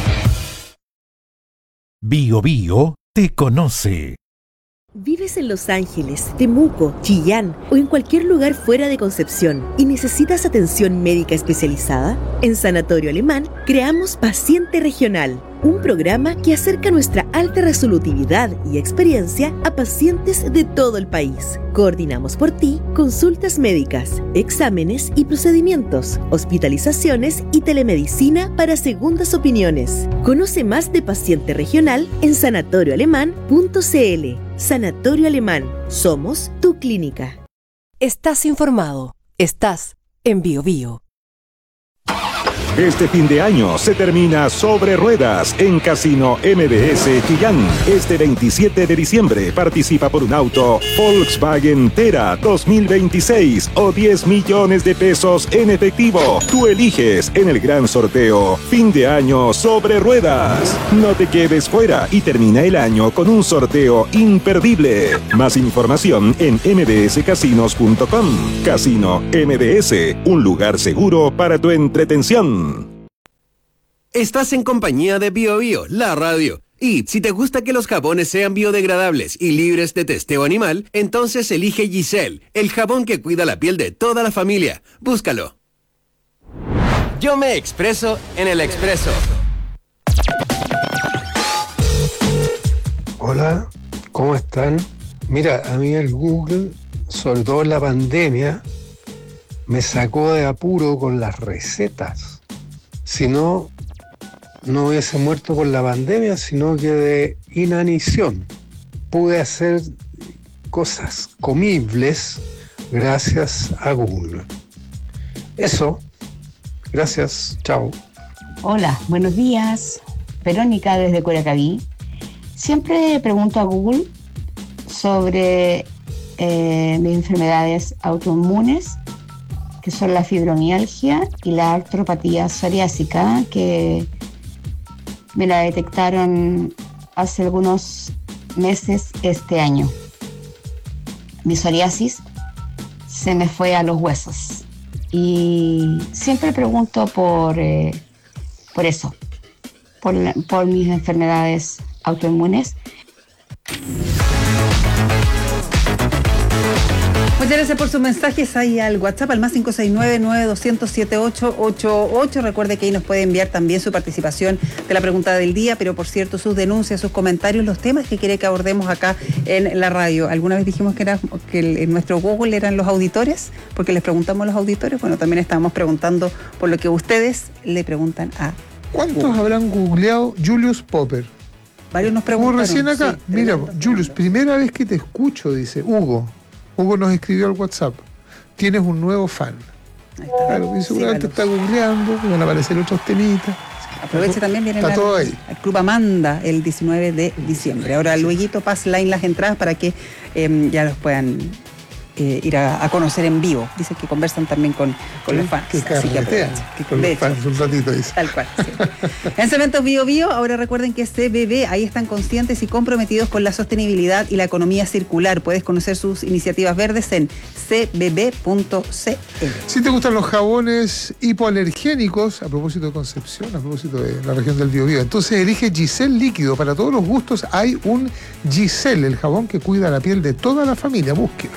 Bio Bio te conoce. ¿Vives en Los Ángeles, Temuco, Chillán o en cualquier lugar fuera de Concepción y necesitas atención médica especializada? En Sanatorio Alemán creamos Paciente Regional, un programa que acerca nuestra alta resolutividad y experiencia a pacientes de todo el país. Coordinamos por ti consultas médicas, exámenes y procedimientos, hospitalizaciones y telemedicina para segundas opiniones. Conoce más de Paciente Regional en sanatorio alemán punto cl. Sanatorio Alemán. Somos tu clínica. Estás informado. Estás en Bio Bio. Este fin de año se termina Sobre Ruedas en Casino M D S Chillán. Este veintisiete de diciembre participa por un auto Volkswagen Tera dos mil veintiséis o diez millones de pesos en efectivo. Tú eliges en el gran sorteo. Fin de año Sobre Ruedas. No te quedes fuera y termina el año con un sorteo imperdible. Más información en m d s casinos punto com. Casino M D S, un lugar seguro para tu entretención. Estás en compañía de Bio Bio, la radio. Y si te gusta que los jabones sean biodegradables y libres de testeo animal, entonces elige Giselle, el jabón que cuida la piel de toda la familia. Búscalo. Yo me expreso en el expreso. Hola, ¿cómo están? Mira, a mí el Google, sobre todo en la pandemia, me sacó de apuro con las recetas. Si no, no hubiese muerto por la pandemia, sino que de inanición. Pude hacer cosas comibles gracias a Google. Eso. Gracias. Chao. Hola, buenos días. Verónica desde Curacaví. Siempre pregunto a Google sobre eh, mis enfermedades autoinmunes, que son la fibromialgia y la artropatía psoriásica, que me la detectaron hace algunos meses este año. Mi psoriasis se me fue a los huesos y siempre pregunto por, eh, por eso, por, la, por mis enfermedades autoinmunes. Muchas gracias por sus mensajes ahí al WhatsApp, al más cinco seis nueve, nueve dos cero cero, siete ocho ocho ocho. Recuerde que ahí nos puede enviar también su participación de la pregunta del día, pero por cierto, sus denuncias, sus comentarios, los temas que quiere que abordemos acá en la radio. ¿Alguna vez dijimos que, era, que el, en nuestro Google eran los auditores? Porque les preguntamos a los auditores. Bueno, también estamos preguntando por lo que ustedes le preguntan a ¿Cuántos Google. habrán googleado Julius Popper? Varios nos preguntaron. Como recién acá. Sí, Mira, Julius, primera vez que te escucho, dice Hugo. Hugo nos escribió al WhatsApp. Tienes un nuevo fan. Ahí está. Claro, y seguramente está googleando, van a aparecer otros temitas. Aproveche también, viene Está al, todo ahí. al Club Amanda el diecinueve de diciembre. Ahora, luego pass line las entradas para que eh, ya los puedan eh, ir a, a conocer en vivo. Dicen que conversan también con, con los fans. Que así que carretean, aprovechen. con De los hecho, fans un ratito, dice. tal cual, sí. En Cementos Bio Bio, ahora recuerden que C B B, ahí están conscientes y comprometidos con la sostenibilidad y la economía circular. Puedes conocer sus iniciativas verdes en c b b punto c l. Si te gustan los jabones hipoalergénicos, a propósito de Concepción, a propósito de la región del Biobío, entonces elige Giselle líquido. Para todos los gustos hay un Giselle, el jabón que cuida la piel de toda la familia. Búsquelo.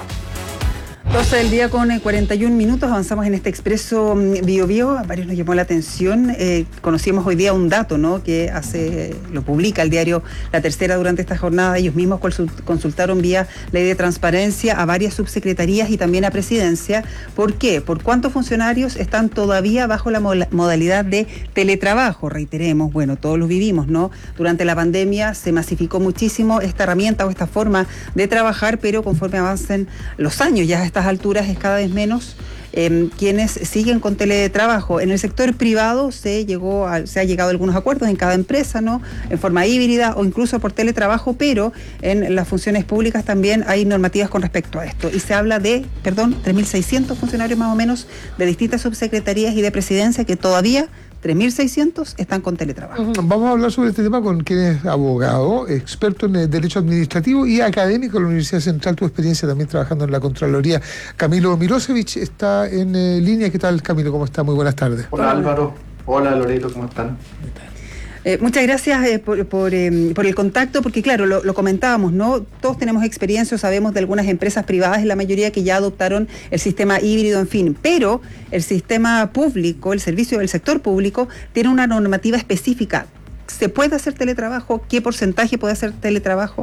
doce del día con cuarenta y un minutos, avanzamos en este expreso Bio Bio. A varios nos llamó la atención. Eh, conocimos hoy día un dato, ¿no?, que hace, lo publica el diario La Tercera durante esta jornada. Ellos mismos consultaron vía ley de transparencia a varias subsecretarías y también a presidencia. ¿Por qué? ¿Por cuántos funcionarios están todavía bajo la modalidad de teletrabajo? Reiteremos, bueno, todos los vivimos, ¿no? Durante la pandemia se masificó muchísimo esta herramienta o esta forma de trabajar, pero conforme avancen los años, ya está alturas es cada vez menos eh, quienes siguen con teletrabajo. En el sector privado se llegó a, se ha llegado a algunos acuerdos en cada empresa, ¿no?, en forma híbrida o incluso por teletrabajo, pero en las funciones públicas también hay normativas con respecto a esto. Y se habla de, perdón, tres mil seiscientos funcionarios más o menos de distintas subsecretarías y de presidencia que todavía tres mil seiscientos están con teletrabajo. Vamos a hablar sobre este tema con quien es abogado, experto en el derecho administrativo y académico de la Universidad Central. Tu experiencia también trabajando en la Contraloría. Camilo Mirosevich está en eh, línea. ¿Qué tal, Camilo? ¿Cómo está? Muy buenas tardes. Hola, Álvaro. Hola, Loreto. ¿Cómo están? Eh, muchas gracias eh, por, por, eh, por el contacto, porque claro, lo, lo comentábamos, ¿no? Todos tenemos experiencia, sabemos de algunas empresas privadas, la mayoría que ya adoptaron el sistema híbrido, en fin, pero el sistema público, el servicio del sector público, tiene una normativa específica. ¿Se puede hacer teletrabajo? ¿Qué porcentaje puede hacer teletrabajo?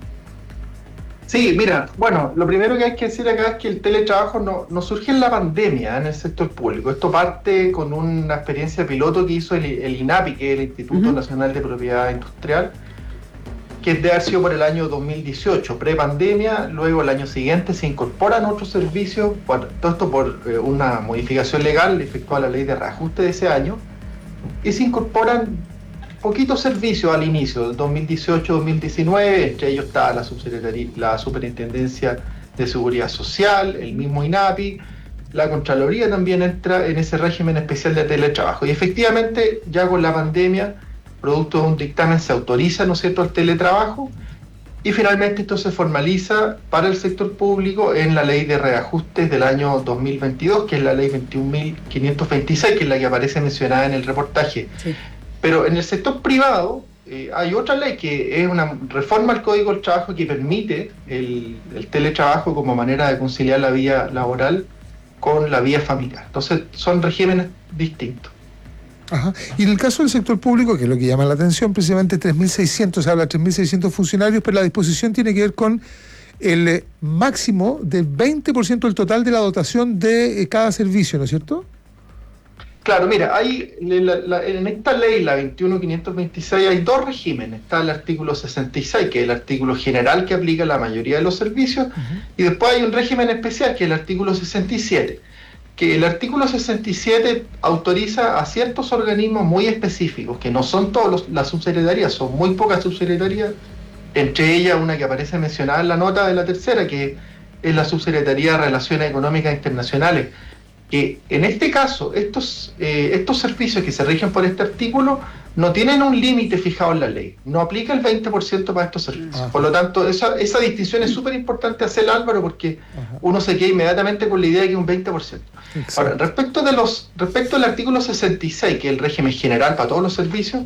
Sí, mira, bueno, lo primero que hay que decir acá es que el teletrabajo no, no surge en la pandemia en el sector público. Esto parte con una experiencia piloto que hizo el, el INAPI, que es el Instituto uh-huh. Nacional de Propiedad Industrial, que debe haber sido por el año dos mil dieciocho, pre-pandemia. Luego el año siguiente se incorporan otros servicios, bueno, todo esto por eh, una modificación legal efectuada la ley de reajuste de ese año, y se incorporan poquitos servicios al inicio, dos mil dieciocho dos mil diecinueve, entre ellos está la, la Superintendencia de Seguridad Social, el mismo INAPI, la Contraloría también entra en ese régimen especial de teletrabajo. Y efectivamente, ya con la pandemia, producto de un dictamen, se autoriza, ¿no es cierto?, el teletrabajo, y finalmente esto se formaliza para el sector público en la ley de reajustes del año dos mil veintidós, que es la ley veintiún mil quinientos veintiséis, que es la que aparece mencionada en el reportaje. Sí. Pero en el sector privado eh, hay otra ley que es una reforma al Código del Trabajo que permite el, el teletrabajo como manera de conciliar la vida laboral con la vida familiar. Entonces son regímenes distintos. Ajá. Y en el caso del sector público, que es lo que llama la atención, precisamente tres mil seiscientos, se habla de tres mil seiscientos funcionarios, pero la disposición tiene que ver con el máximo del veinte por ciento del total de la dotación de cada servicio, ¿no es cierto? Claro, mira, hay, la, la, en esta ley, la veintiuno mil quinientos veintiséis, hay dos regímenes. Está el artículo sesenta y seis, que es el artículo general que aplica a la mayoría de los servicios, uh-huh. y después hay un régimen especial, que es el artículo sesenta y siete, que el artículo sesenta y siete autoriza a ciertos organismos muy específicos, que no son todas las subsecretarías, son muy pocas subsecretarías, entre ellas una que aparece mencionada en la nota de la tercera, que es la Subsecretaría de Relaciones Económicas Internacionales, que en este caso, estos, eh, estos servicios que se rigen por este artículo no tienen un límite fijado en la ley, no aplica el veinte por ciento para estos servicios. Ajá. Por lo tanto, esa, esa distinción es súper importante hacer, Álvaro, porque Ajá. uno se queda inmediatamente con la idea de que es un veinte por ciento. Exacto. Ahora, respecto, de los, respecto al artículo sesenta y seis, que es el régimen general para todos los servicios,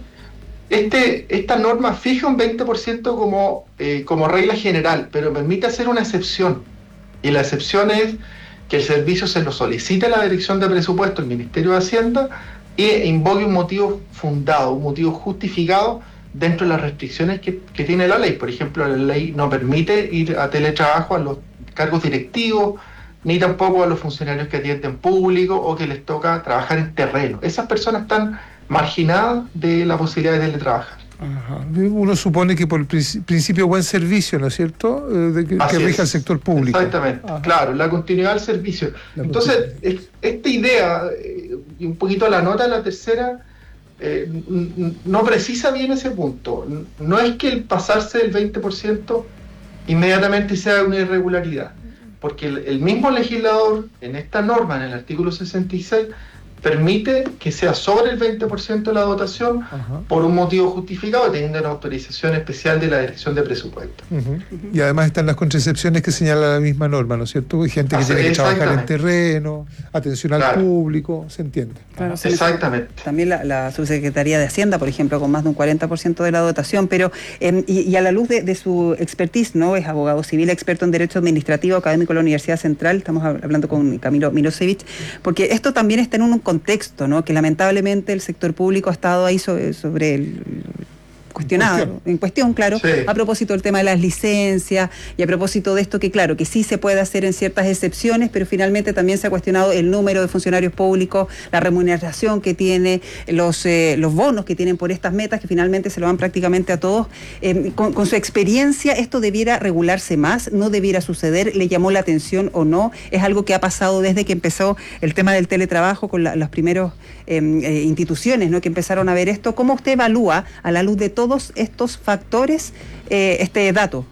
este, esta norma fija un veinte por ciento como, eh, como regla general, pero permite hacer una excepción, y la excepción es que el servicio se lo solicite a la Dirección de Presupuesto, el Ministerio de Hacienda, e invoque un motivo fundado, un motivo justificado dentro de las restricciones que, que tiene la ley. Por ejemplo, la ley no permite ir a teletrabajo a los cargos directivos, ni tampoco a los funcionarios que atienden público o que les toca trabajar en terreno. Esas personas están marginadas de la posibilidad de teletrabajar. Ajá. Uno supone que por el principio buen servicio, ¿no es cierto?, eh, de que, que rija el sector público. Exactamente, Ajá. claro, la continuidad del servicio. La Entonces, continuidad. esta idea, eh, y un poquito la nota de la tercera, eh, no precisa bien ese punto. No es que el pasarse del veinte por ciento inmediatamente sea una irregularidad, porque el, el mismo legislador, en esta norma, en el artículo sesenta y seis, permite que sea sobre el veinte por ciento de la dotación Ajá. por un motivo justificado, teniendo una autorización especial de la Dirección de Presupuesto. Uh-huh. Uh-huh. Y además están las contracepciones que señala la misma norma, ¿no es cierto? Hay gente que Así, tiene que trabajar en terreno, atención al claro. público, ¿se entiende? Claro, exactamente. También la, la Subsecretaría de Hacienda, por ejemplo, con más de un cuarenta por ciento de la dotación, pero eh, y, y a la luz de, de su expertise, ¿no? Es abogado civil, experto en Derecho Administrativo, académico de la Universidad Central, estamos hablando con Camilo Milosevich, porque esto también está en un contexto, ¿no?, que lamentablemente el sector público ha estado ahí sobre, sobre el cuestionado, en cuestión, en cuestión claro, sí. a propósito del tema de las licencias y a propósito de esto que claro, que sí se puede hacer en ciertas excepciones, pero finalmente también se ha cuestionado el número de funcionarios públicos, la remuneración que tiene, los, eh, los bonos que tienen por estas metas, que finalmente se lo dan prácticamente a todos. Eh, con, con su experiencia, ¿esto debiera regularse más? ¿No debiera suceder? ¿Le llamó la atención o no? ¿Es algo que ha pasado desde que empezó el tema del teletrabajo con la, las primeras eh, eh, instituciones, ¿no?, que empezaron a ver esto? ¿Cómo usted evalúa a la luz de todo todos estos factores eh, este dato?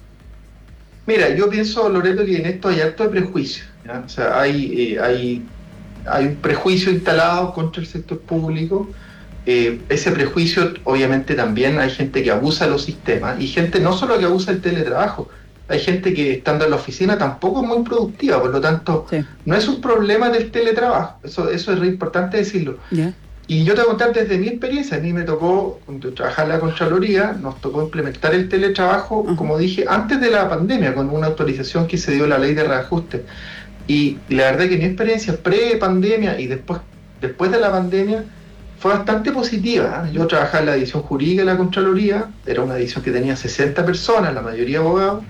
Mira, yo pienso, Loreto, que en esto hay harto de prejuicio, ¿ya? O sea, hay, eh, hay, hay un prejuicio instalado contra el sector público. Eh, ese prejuicio, obviamente, también hay gente que abusa de los sistemas, y gente no solo que abusa del teletrabajo, hay gente que estando en la oficina tampoco es muy productiva, por lo tanto, sí. no es un problema del teletrabajo, eso, eso es re importante decirlo. Yeah. Y yo te voy a contar desde mi experiencia. A mí me tocó, cuando trabajaba en la Contraloría, nos tocó implementar el teletrabajo, uh-huh. como dije, antes de la pandemia, con una autorización que se dio la ley de reajuste. Y, y la verdad que mi experiencia pre-pandemia y después, después de la pandemia fue bastante positiva. Yo trabajaba en la división jurídica de la Contraloría, era una división que tenía sesenta personas, la mayoría abogados,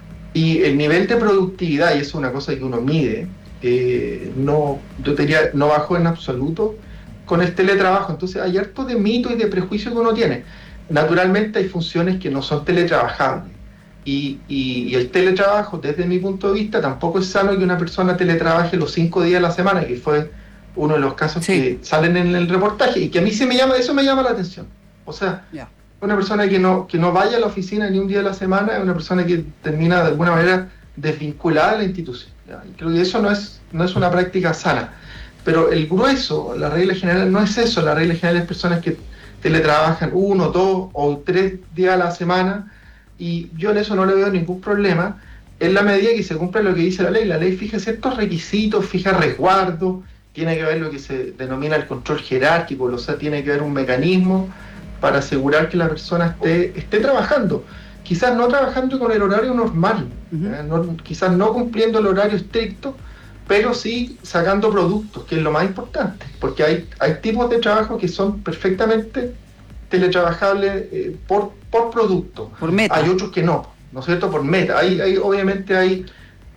y el nivel de productividad, y eso es una cosa que uno mide, eh, no, yo diría, no bajó en absoluto con el teletrabajo. Entonces hay harto de mito y de prejuicio que uno tiene. Naturalmente hay funciones que no son teletrabajables, y, y, y el teletrabajo, desde mi punto de vista, tampoco es sano que una persona teletrabaje los cinco días a la semana, que fue uno de los casos sí. que salen en el reportaje, y que a mí sí me llama, eso me llama la atención. O sea, yeah. una persona que no, que no vaya a la oficina ni un día a la semana es una persona que termina de alguna manera desvinculada a la institución, ¿ya? Y creo que eso no es, no es una práctica sana. Pero el grueso, la regla general no es eso. La regla general es personas que teletrabajan uno, dos o tres días a la semana, y yo en eso no le veo ningún problema, en la medida que se cumpla lo que dice la ley. La ley fija ciertos requisitos, fija resguardo, tiene que haber lo que se denomina el control jerárquico, o sea, tiene que haber un mecanismo para asegurar que la persona esté, esté trabajando. Quizás no trabajando con el horario normal, uh-huh. ¿eh? no, quizás no cumpliendo el horario estricto, pero sí sacando productos, que es lo más importante, porque hay, hay tipos de trabajo que son perfectamente teletrabajables eh, por, por producto. Por meta. Hay otros que no, ¿no es cierto? Por meta. Hay, hay, obviamente hay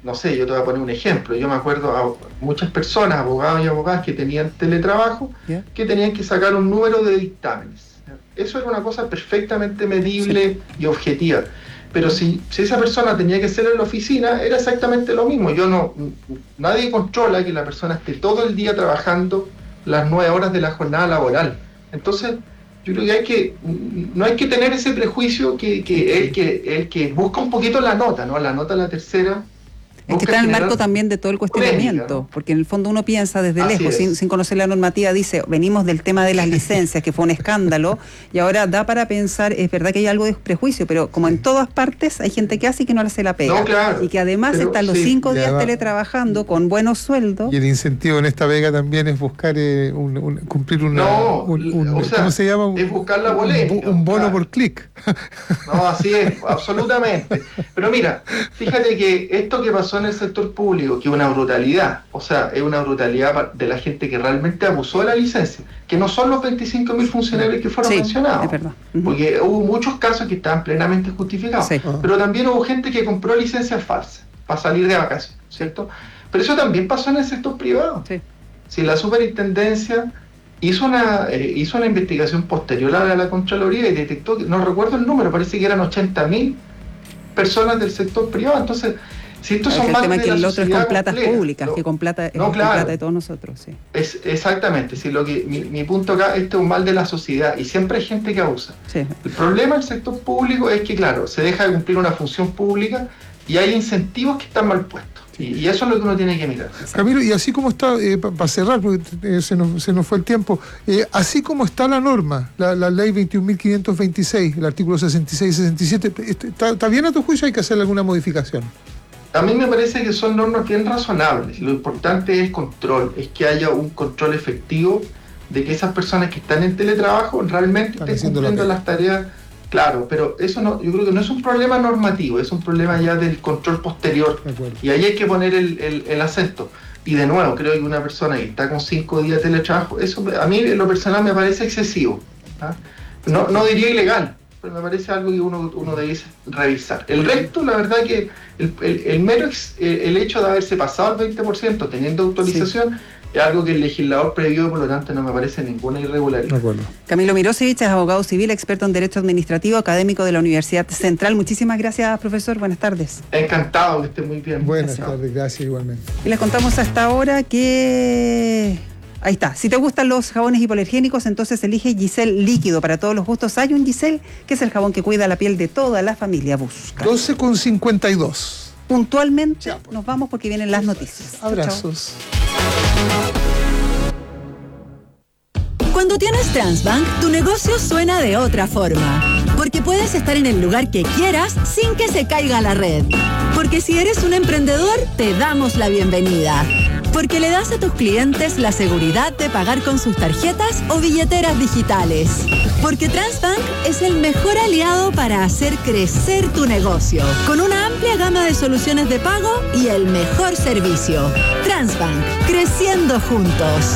no sé, yo te voy a poner un ejemplo. Yo me acuerdo a muchas personas, abogados y abogadas que tenían teletrabajo, yeah. que tenían que sacar un número de dictámenes. Eso era una cosa perfectamente medible sí. y objetiva. Pero si, si esa persona tenía que ser en la oficina, era exactamente lo mismo. Yo no, nadie controla que la persona esté todo el día trabajando las nueve horas de la jornada laboral. Entonces, yo creo que hay que, no hay que tener ese prejuicio que, que el que el que busca un poquito la nota, ¿no? La nota, la tercera. Es que está en el marco también de todo el cuestionamiento, polémica, ¿no? Porque en el fondo uno piensa desde Así lejos, sin, sin conocer la normativa, dice, venimos del tema de las licencias, que fue un escándalo, y ahora da para pensar, es verdad que hay algo de prejuicio, pero como en todas partes hay gente que hace y que no le hace la pega. No, claro, y que además pero, están los sí, cinco días va. teletrabajando con buenos sueldos. Y el incentivo en esta pega también es buscar eh, un, un, cumplir una, no, un, un, o sea, ¿cómo se llama? Un, es buscar la polémica. Un, un bono claro. por clic. No, así es, absolutamente. Pero mira, fíjate que esto que pasó en el sector público, que es una brutalidad, o sea, es una brutalidad de la gente que realmente abusó de la licencia, que no son los veinticinco mil funcionarios que fueron sí, mencionados, es verdad. Uh-huh. porque hubo muchos casos que estaban plenamente justificados, sí. uh-huh. pero también hubo gente que compró licencias falsas para salir de vacaciones, ¿cierto? Pero eso también pasó en el sector privado. Sí. Si la superintendencia hizo una eh, hizo una investigación posterior a la Contraloría y detectó, no recuerdo el número, parece que eran ochenta mil personas del sector privado, entonces si estos son el más tema de que la el otro es con platas completa, públicas, no, que con plata, no, con claro. plata de todos nosotros, sí. Es, exactamente, si lo que mi, mi punto acá, este es un mal de la sociedad y siempre hay gente que abusa. Sí. El problema del sector público es que, claro, se deja de cumplir una función pública y hay incentivos que están mal puestos. Sí. Y, y eso es lo que uno tiene que mirar. Camilo, y así como está, eh, para pa cerrar, porque eh, se, nos, se nos fue el tiempo, eh, así como está la norma, la, la ley veintiún mil quinientos veintiséis, el artículo sesenta y seis y sesenta y siete, ¿está, ¿está bien a tu juicio o hay que hacerle alguna modificación? A mí me parece que son normas bien razonables. Lo importante es control, es que haya un control efectivo de que esas personas que están en teletrabajo realmente están estén cumpliendo las tareas. Claro, pero eso no, yo creo que no es un problema normativo, es un problema ya del control posterior. Y ahí hay que poner el, el, el acento. Y de nuevo, creo que una persona que está con cinco días de teletrabajo, eso a mí en lo personal me parece excesivo. ¿Ah? No, no diría ilegal, pero me parece algo que uno, uno debe revisar. El resto, la verdad que el, el, el mero ex, el hecho de haberse pasado el veinte por ciento teniendo autorización, sí. es algo que el legislador previó, por lo tanto no me parece ninguna irregularidad. Camilo Mirosevich es abogado civil, experto en Derecho Administrativo, académico de la Universidad Central. Muchísimas gracias, profesor. Buenas tardes. Encantado, que esté muy bien. Buenas gracias. tardes, gracias igualmente. Y les contamos hasta ahora que... Ahí está. Si te gustan los jabones hipoalergénicos, entonces elige Giselle líquido. Para todos los gustos hay un Giselle, que es el jabón que cuida la piel de toda la familia. Busca. doce con cincuenta y dos. Puntualmente ya, pues. Nos vamos porque vienen las noticias. Abrazos. Cuando tienes Transbank, tu negocio suena de otra forma. Porque puedes estar en el lugar que quieras sin que se caiga la red. Porque si eres un emprendedor, te damos la bienvenida. Porque le das a tus clientes la seguridad de pagar con sus tarjetas o billeteras digitales. Porque Transbank es el mejor aliado para hacer crecer tu negocio. Con una amplia gama de soluciones de pago y el mejor servicio. Transbank, creciendo juntos.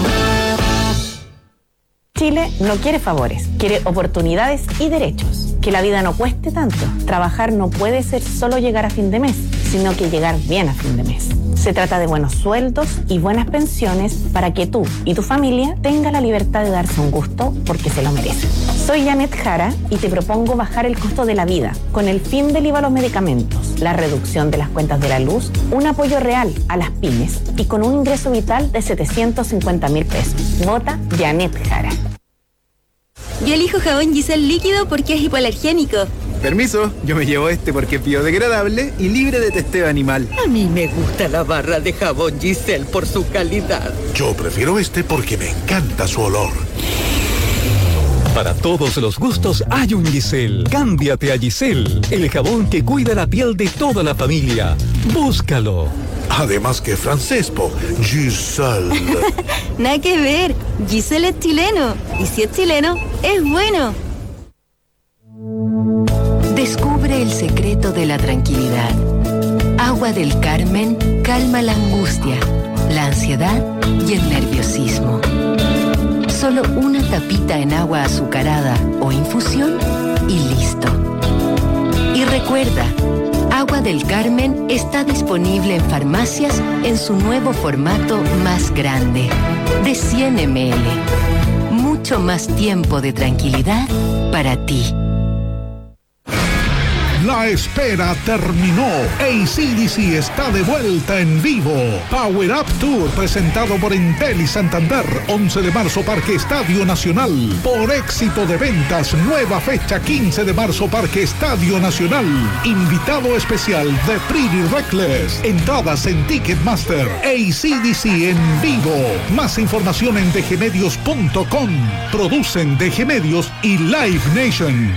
Chile no quiere favores, quiere oportunidades y derechos. Que la vida no cueste tanto. Trabajar no puede ser solo llegar a fin de mes, sino que llegar bien a fin de mes. Se trata de buenos sueldos y buenas pensiones para que tú y tu familia tengan la libertad de darse un gusto porque se lo merecen. Soy Janet Jara y te propongo bajar el costo de la vida con el fin del I V A a los medicamentos, la reducción de las cuentas de la luz, un apoyo real a las pymes y con un ingreso vital de setecientos cincuenta mil pesos. Vota Janet Jara. Yo elijo jabón Giselle líquido porque es hipoalergénico. Permiso, yo me llevo este porque es biodegradable y libre de testeo animal. A mí me gusta la barra de jabón Giselle por su calidad. Yo prefiero este porque me encanta su olor. Para todos los gustos hay un Giselle. Cámbiate a Giselle, el jabón que cuida la piel de toda la familia. Búscalo. Además que francés, po. Giselle. Nada que ver. Giselle es chileno. Y si es chileno, es bueno. Descubre el secreto de la tranquilidad. Agua del Carmen calma la angustia, la ansiedad y el nerviosismo. Solo una tapita en agua azucarada o infusión y listo. Y recuerda, Agua del Carmen está disponible en farmacias en su nuevo formato más grande, de cien mililitros. Mucho más tiempo de tranquilidad para ti. La espera terminó. A C D C está de vuelta en vivo. Power Up Tour presentado por Entel y Santander. once de marzo, Parque Estadio Nacional. Por éxito de ventas, nueva fecha quince de marzo, Parque Estadio Nacional. Invitado especial de Pretty Reckless. Entradas en Ticketmaster. A C D C en vivo. Más información en d g medios punto com. Producen D G Medios y Live Nation.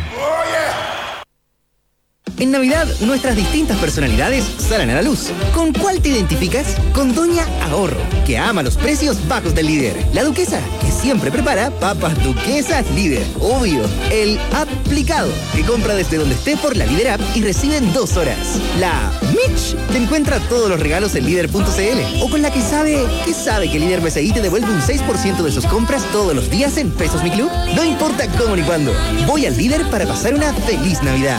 En Navidad, nuestras distintas personalidades salen a la luz. ¿Con cuál te identificas? Con Doña Ahorro, que ama los precios bajos del Líder. La Duquesa, que siempre prepara papas Duquesas Líder. Obvio. El Aplicado, que compra desde donde esté por la Líder App y recibe en dos horas. La Mitch, que encuentra todos los regalos en líder punto c l. O con la que sabe, que sabe que Líder B C I te devuelve un seis por ciento de sus compras todos los días en Pesos Mi Club. No importa cómo ni cuándo. Voy al Líder para pasar una feliz Navidad.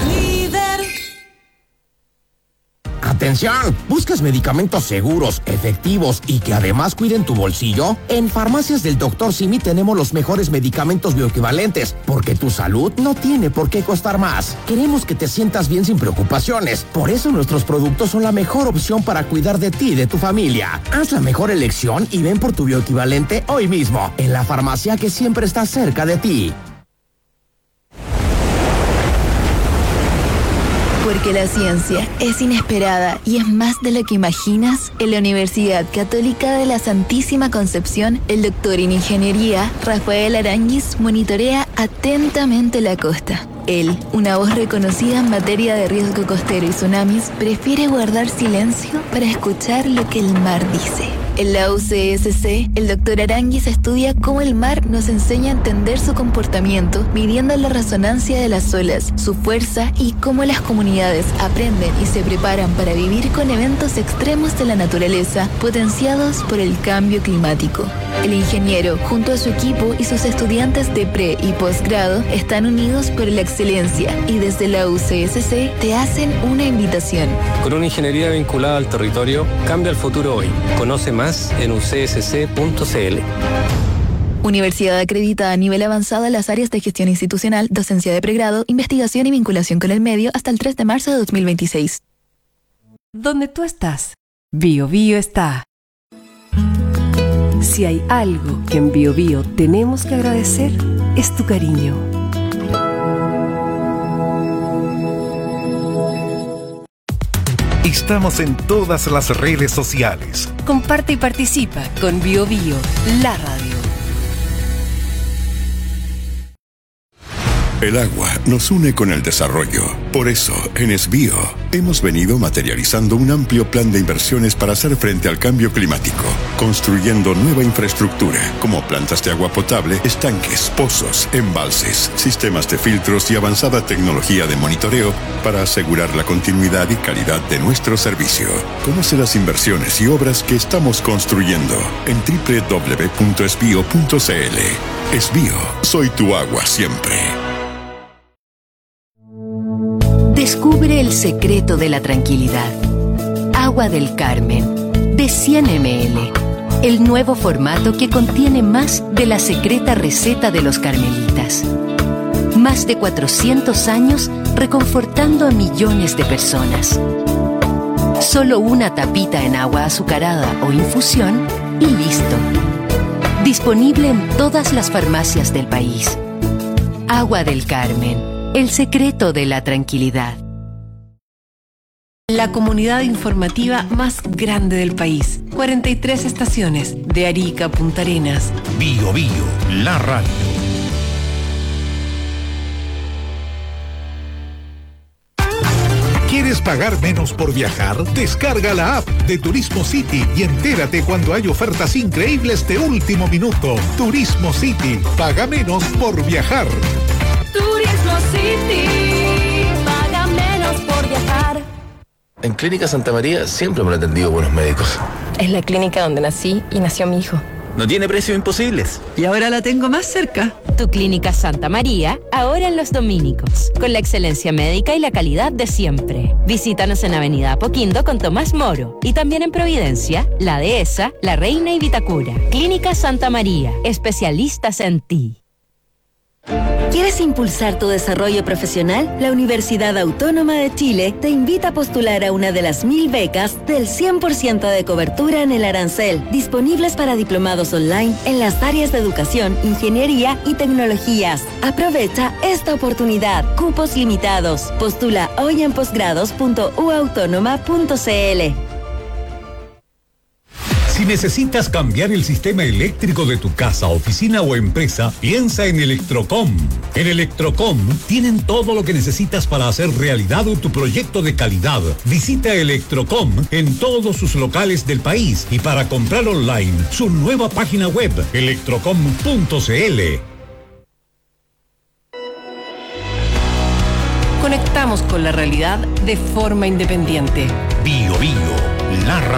¡Atención! ¿Buscas medicamentos seguros, efectivos y que además cuiden tu bolsillo? En Farmacias del doctor Simi tenemos los mejores medicamentos bioequivalentes, porque tu salud no tiene por qué costar más. Queremos que te sientas bien sin preocupaciones. Por eso nuestros productos son la mejor opción para cuidar de ti y de tu familia. Haz la mejor elección y ven por tu bioequivalente hoy mismo, en la farmacia que siempre está cerca de ti. Porque la ciencia es inesperada y es más de lo que imaginas, en la Universidad Católica de la Santísima Concepción, el doctor en Ingeniería, Rafael Aránguiz, monitorea atentamente la costa. Él, una voz reconocida en materia de riesgo costero y tsunamis, prefiere guardar silencio para escuchar lo que el mar dice. En la U C S C, el doctor Aránguiz estudia cómo el mar nos enseña a entender su comportamiento, midiendo la resonancia de las olas, su fuerza y cómo las comunidades aprenden y se preparan para vivir con eventos extremos de la naturaleza potenciados por el cambio climático. El ingeniero, junto a su equipo y sus estudiantes de pre y posgrado, están unidos por la excelencia y desde la U C S C te hacen una invitación. Con una ingeniería vinculada al territorio, cambia el futuro hoy. Conoce más en u c s c punto c l. Universidad acreditada a nivel avanzado en las áreas de gestión institucional, docencia de pregrado, investigación y vinculación con el medio hasta el tres de marzo de dos mil veintiséis. Donde tú estás, Bio Bio está. Si hay algo que en Bio Bio tenemos que agradecer, es tu cariño. Estamos en todas las redes sociales. Comparte y participa con Bio Bio, la radio. El agua nos une con el desarrollo. Por eso, en Esbio, hemos venido materializando un amplio plan de inversiones para hacer frente al cambio climático, construyendo nueva infraestructura, como plantas de agua potable, estanques, pozos, embalses, sistemas de filtros y avanzada tecnología de monitoreo para asegurar la continuidad y calidad de nuestro servicio. Conoce las inversiones y obras que estamos construyendo en doble u doble u doble u punto esbio punto c l. Esbio, soy tu agua siempre. Descubre el secreto de la tranquilidad. Agua del Carmen, de cien mililitros. El nuevo formato que contiene más de la secreta receta de los carmelitas. Más de cuatrocientos años reconfortando a millones de personas. Solo una tapita en agua azucarada o infusión y listo. Disponible en todas las farmacias del país. Agua del Carmen. El secreto de la tranquilidad. La comunidad informativa más grande del país. cuarenta y tres estaciones, de Arica a Punta Arenas. Bio Bio, la radio. ¿Quieres pagar menos por viajar? Descarga la app de Turismo City y entérate cuando hay ofertas increíbles de último minuto. Turismo City, paga menos por viajar. Turismo City, paga menos por viajar. En Clínica Santa María siempre me han atendido buenos médicos. Es la clínica donde nací y nació mi hijo. no tiene precios imposibles. Y ahora la tengo más cerca. Tu Clínica Santa María, ahora en Los Dominicos, con la excelencia médica y la calidad de siempre. Visítanos en Avenida Apoquindo con Tomás Moro y también en Providencia, La Dehesa, La Reina y Vitacura. Clínica Santa María, especialistas en ti. ¿Quieres impulsar tu desarrollo profesional? La Universidad Autónoma de Chile te invita a postular a una de las mil becas del cien por ciento de cobertura en el arancel, disponibles para diplomados online en las áreas de educación, ingeniería y tecnologías. Aprovecha esta oportunidad. Cupos limitados. Postula hoy en posgrados punto u autónoma punto c l. Si necesitas cambiar el sistema eléctrico de tu casa, oficina o empresa, piensa en Electrocom. En Electrocom tienen todo lo que necesitas para hacer realidad tu proyecto de calidad. Visita Electrocom en todos sus locales del país y para comprar online, su nueva página web, electrocom punto c l. Conectamos con la realidad de forma independiente. Bio Bio, la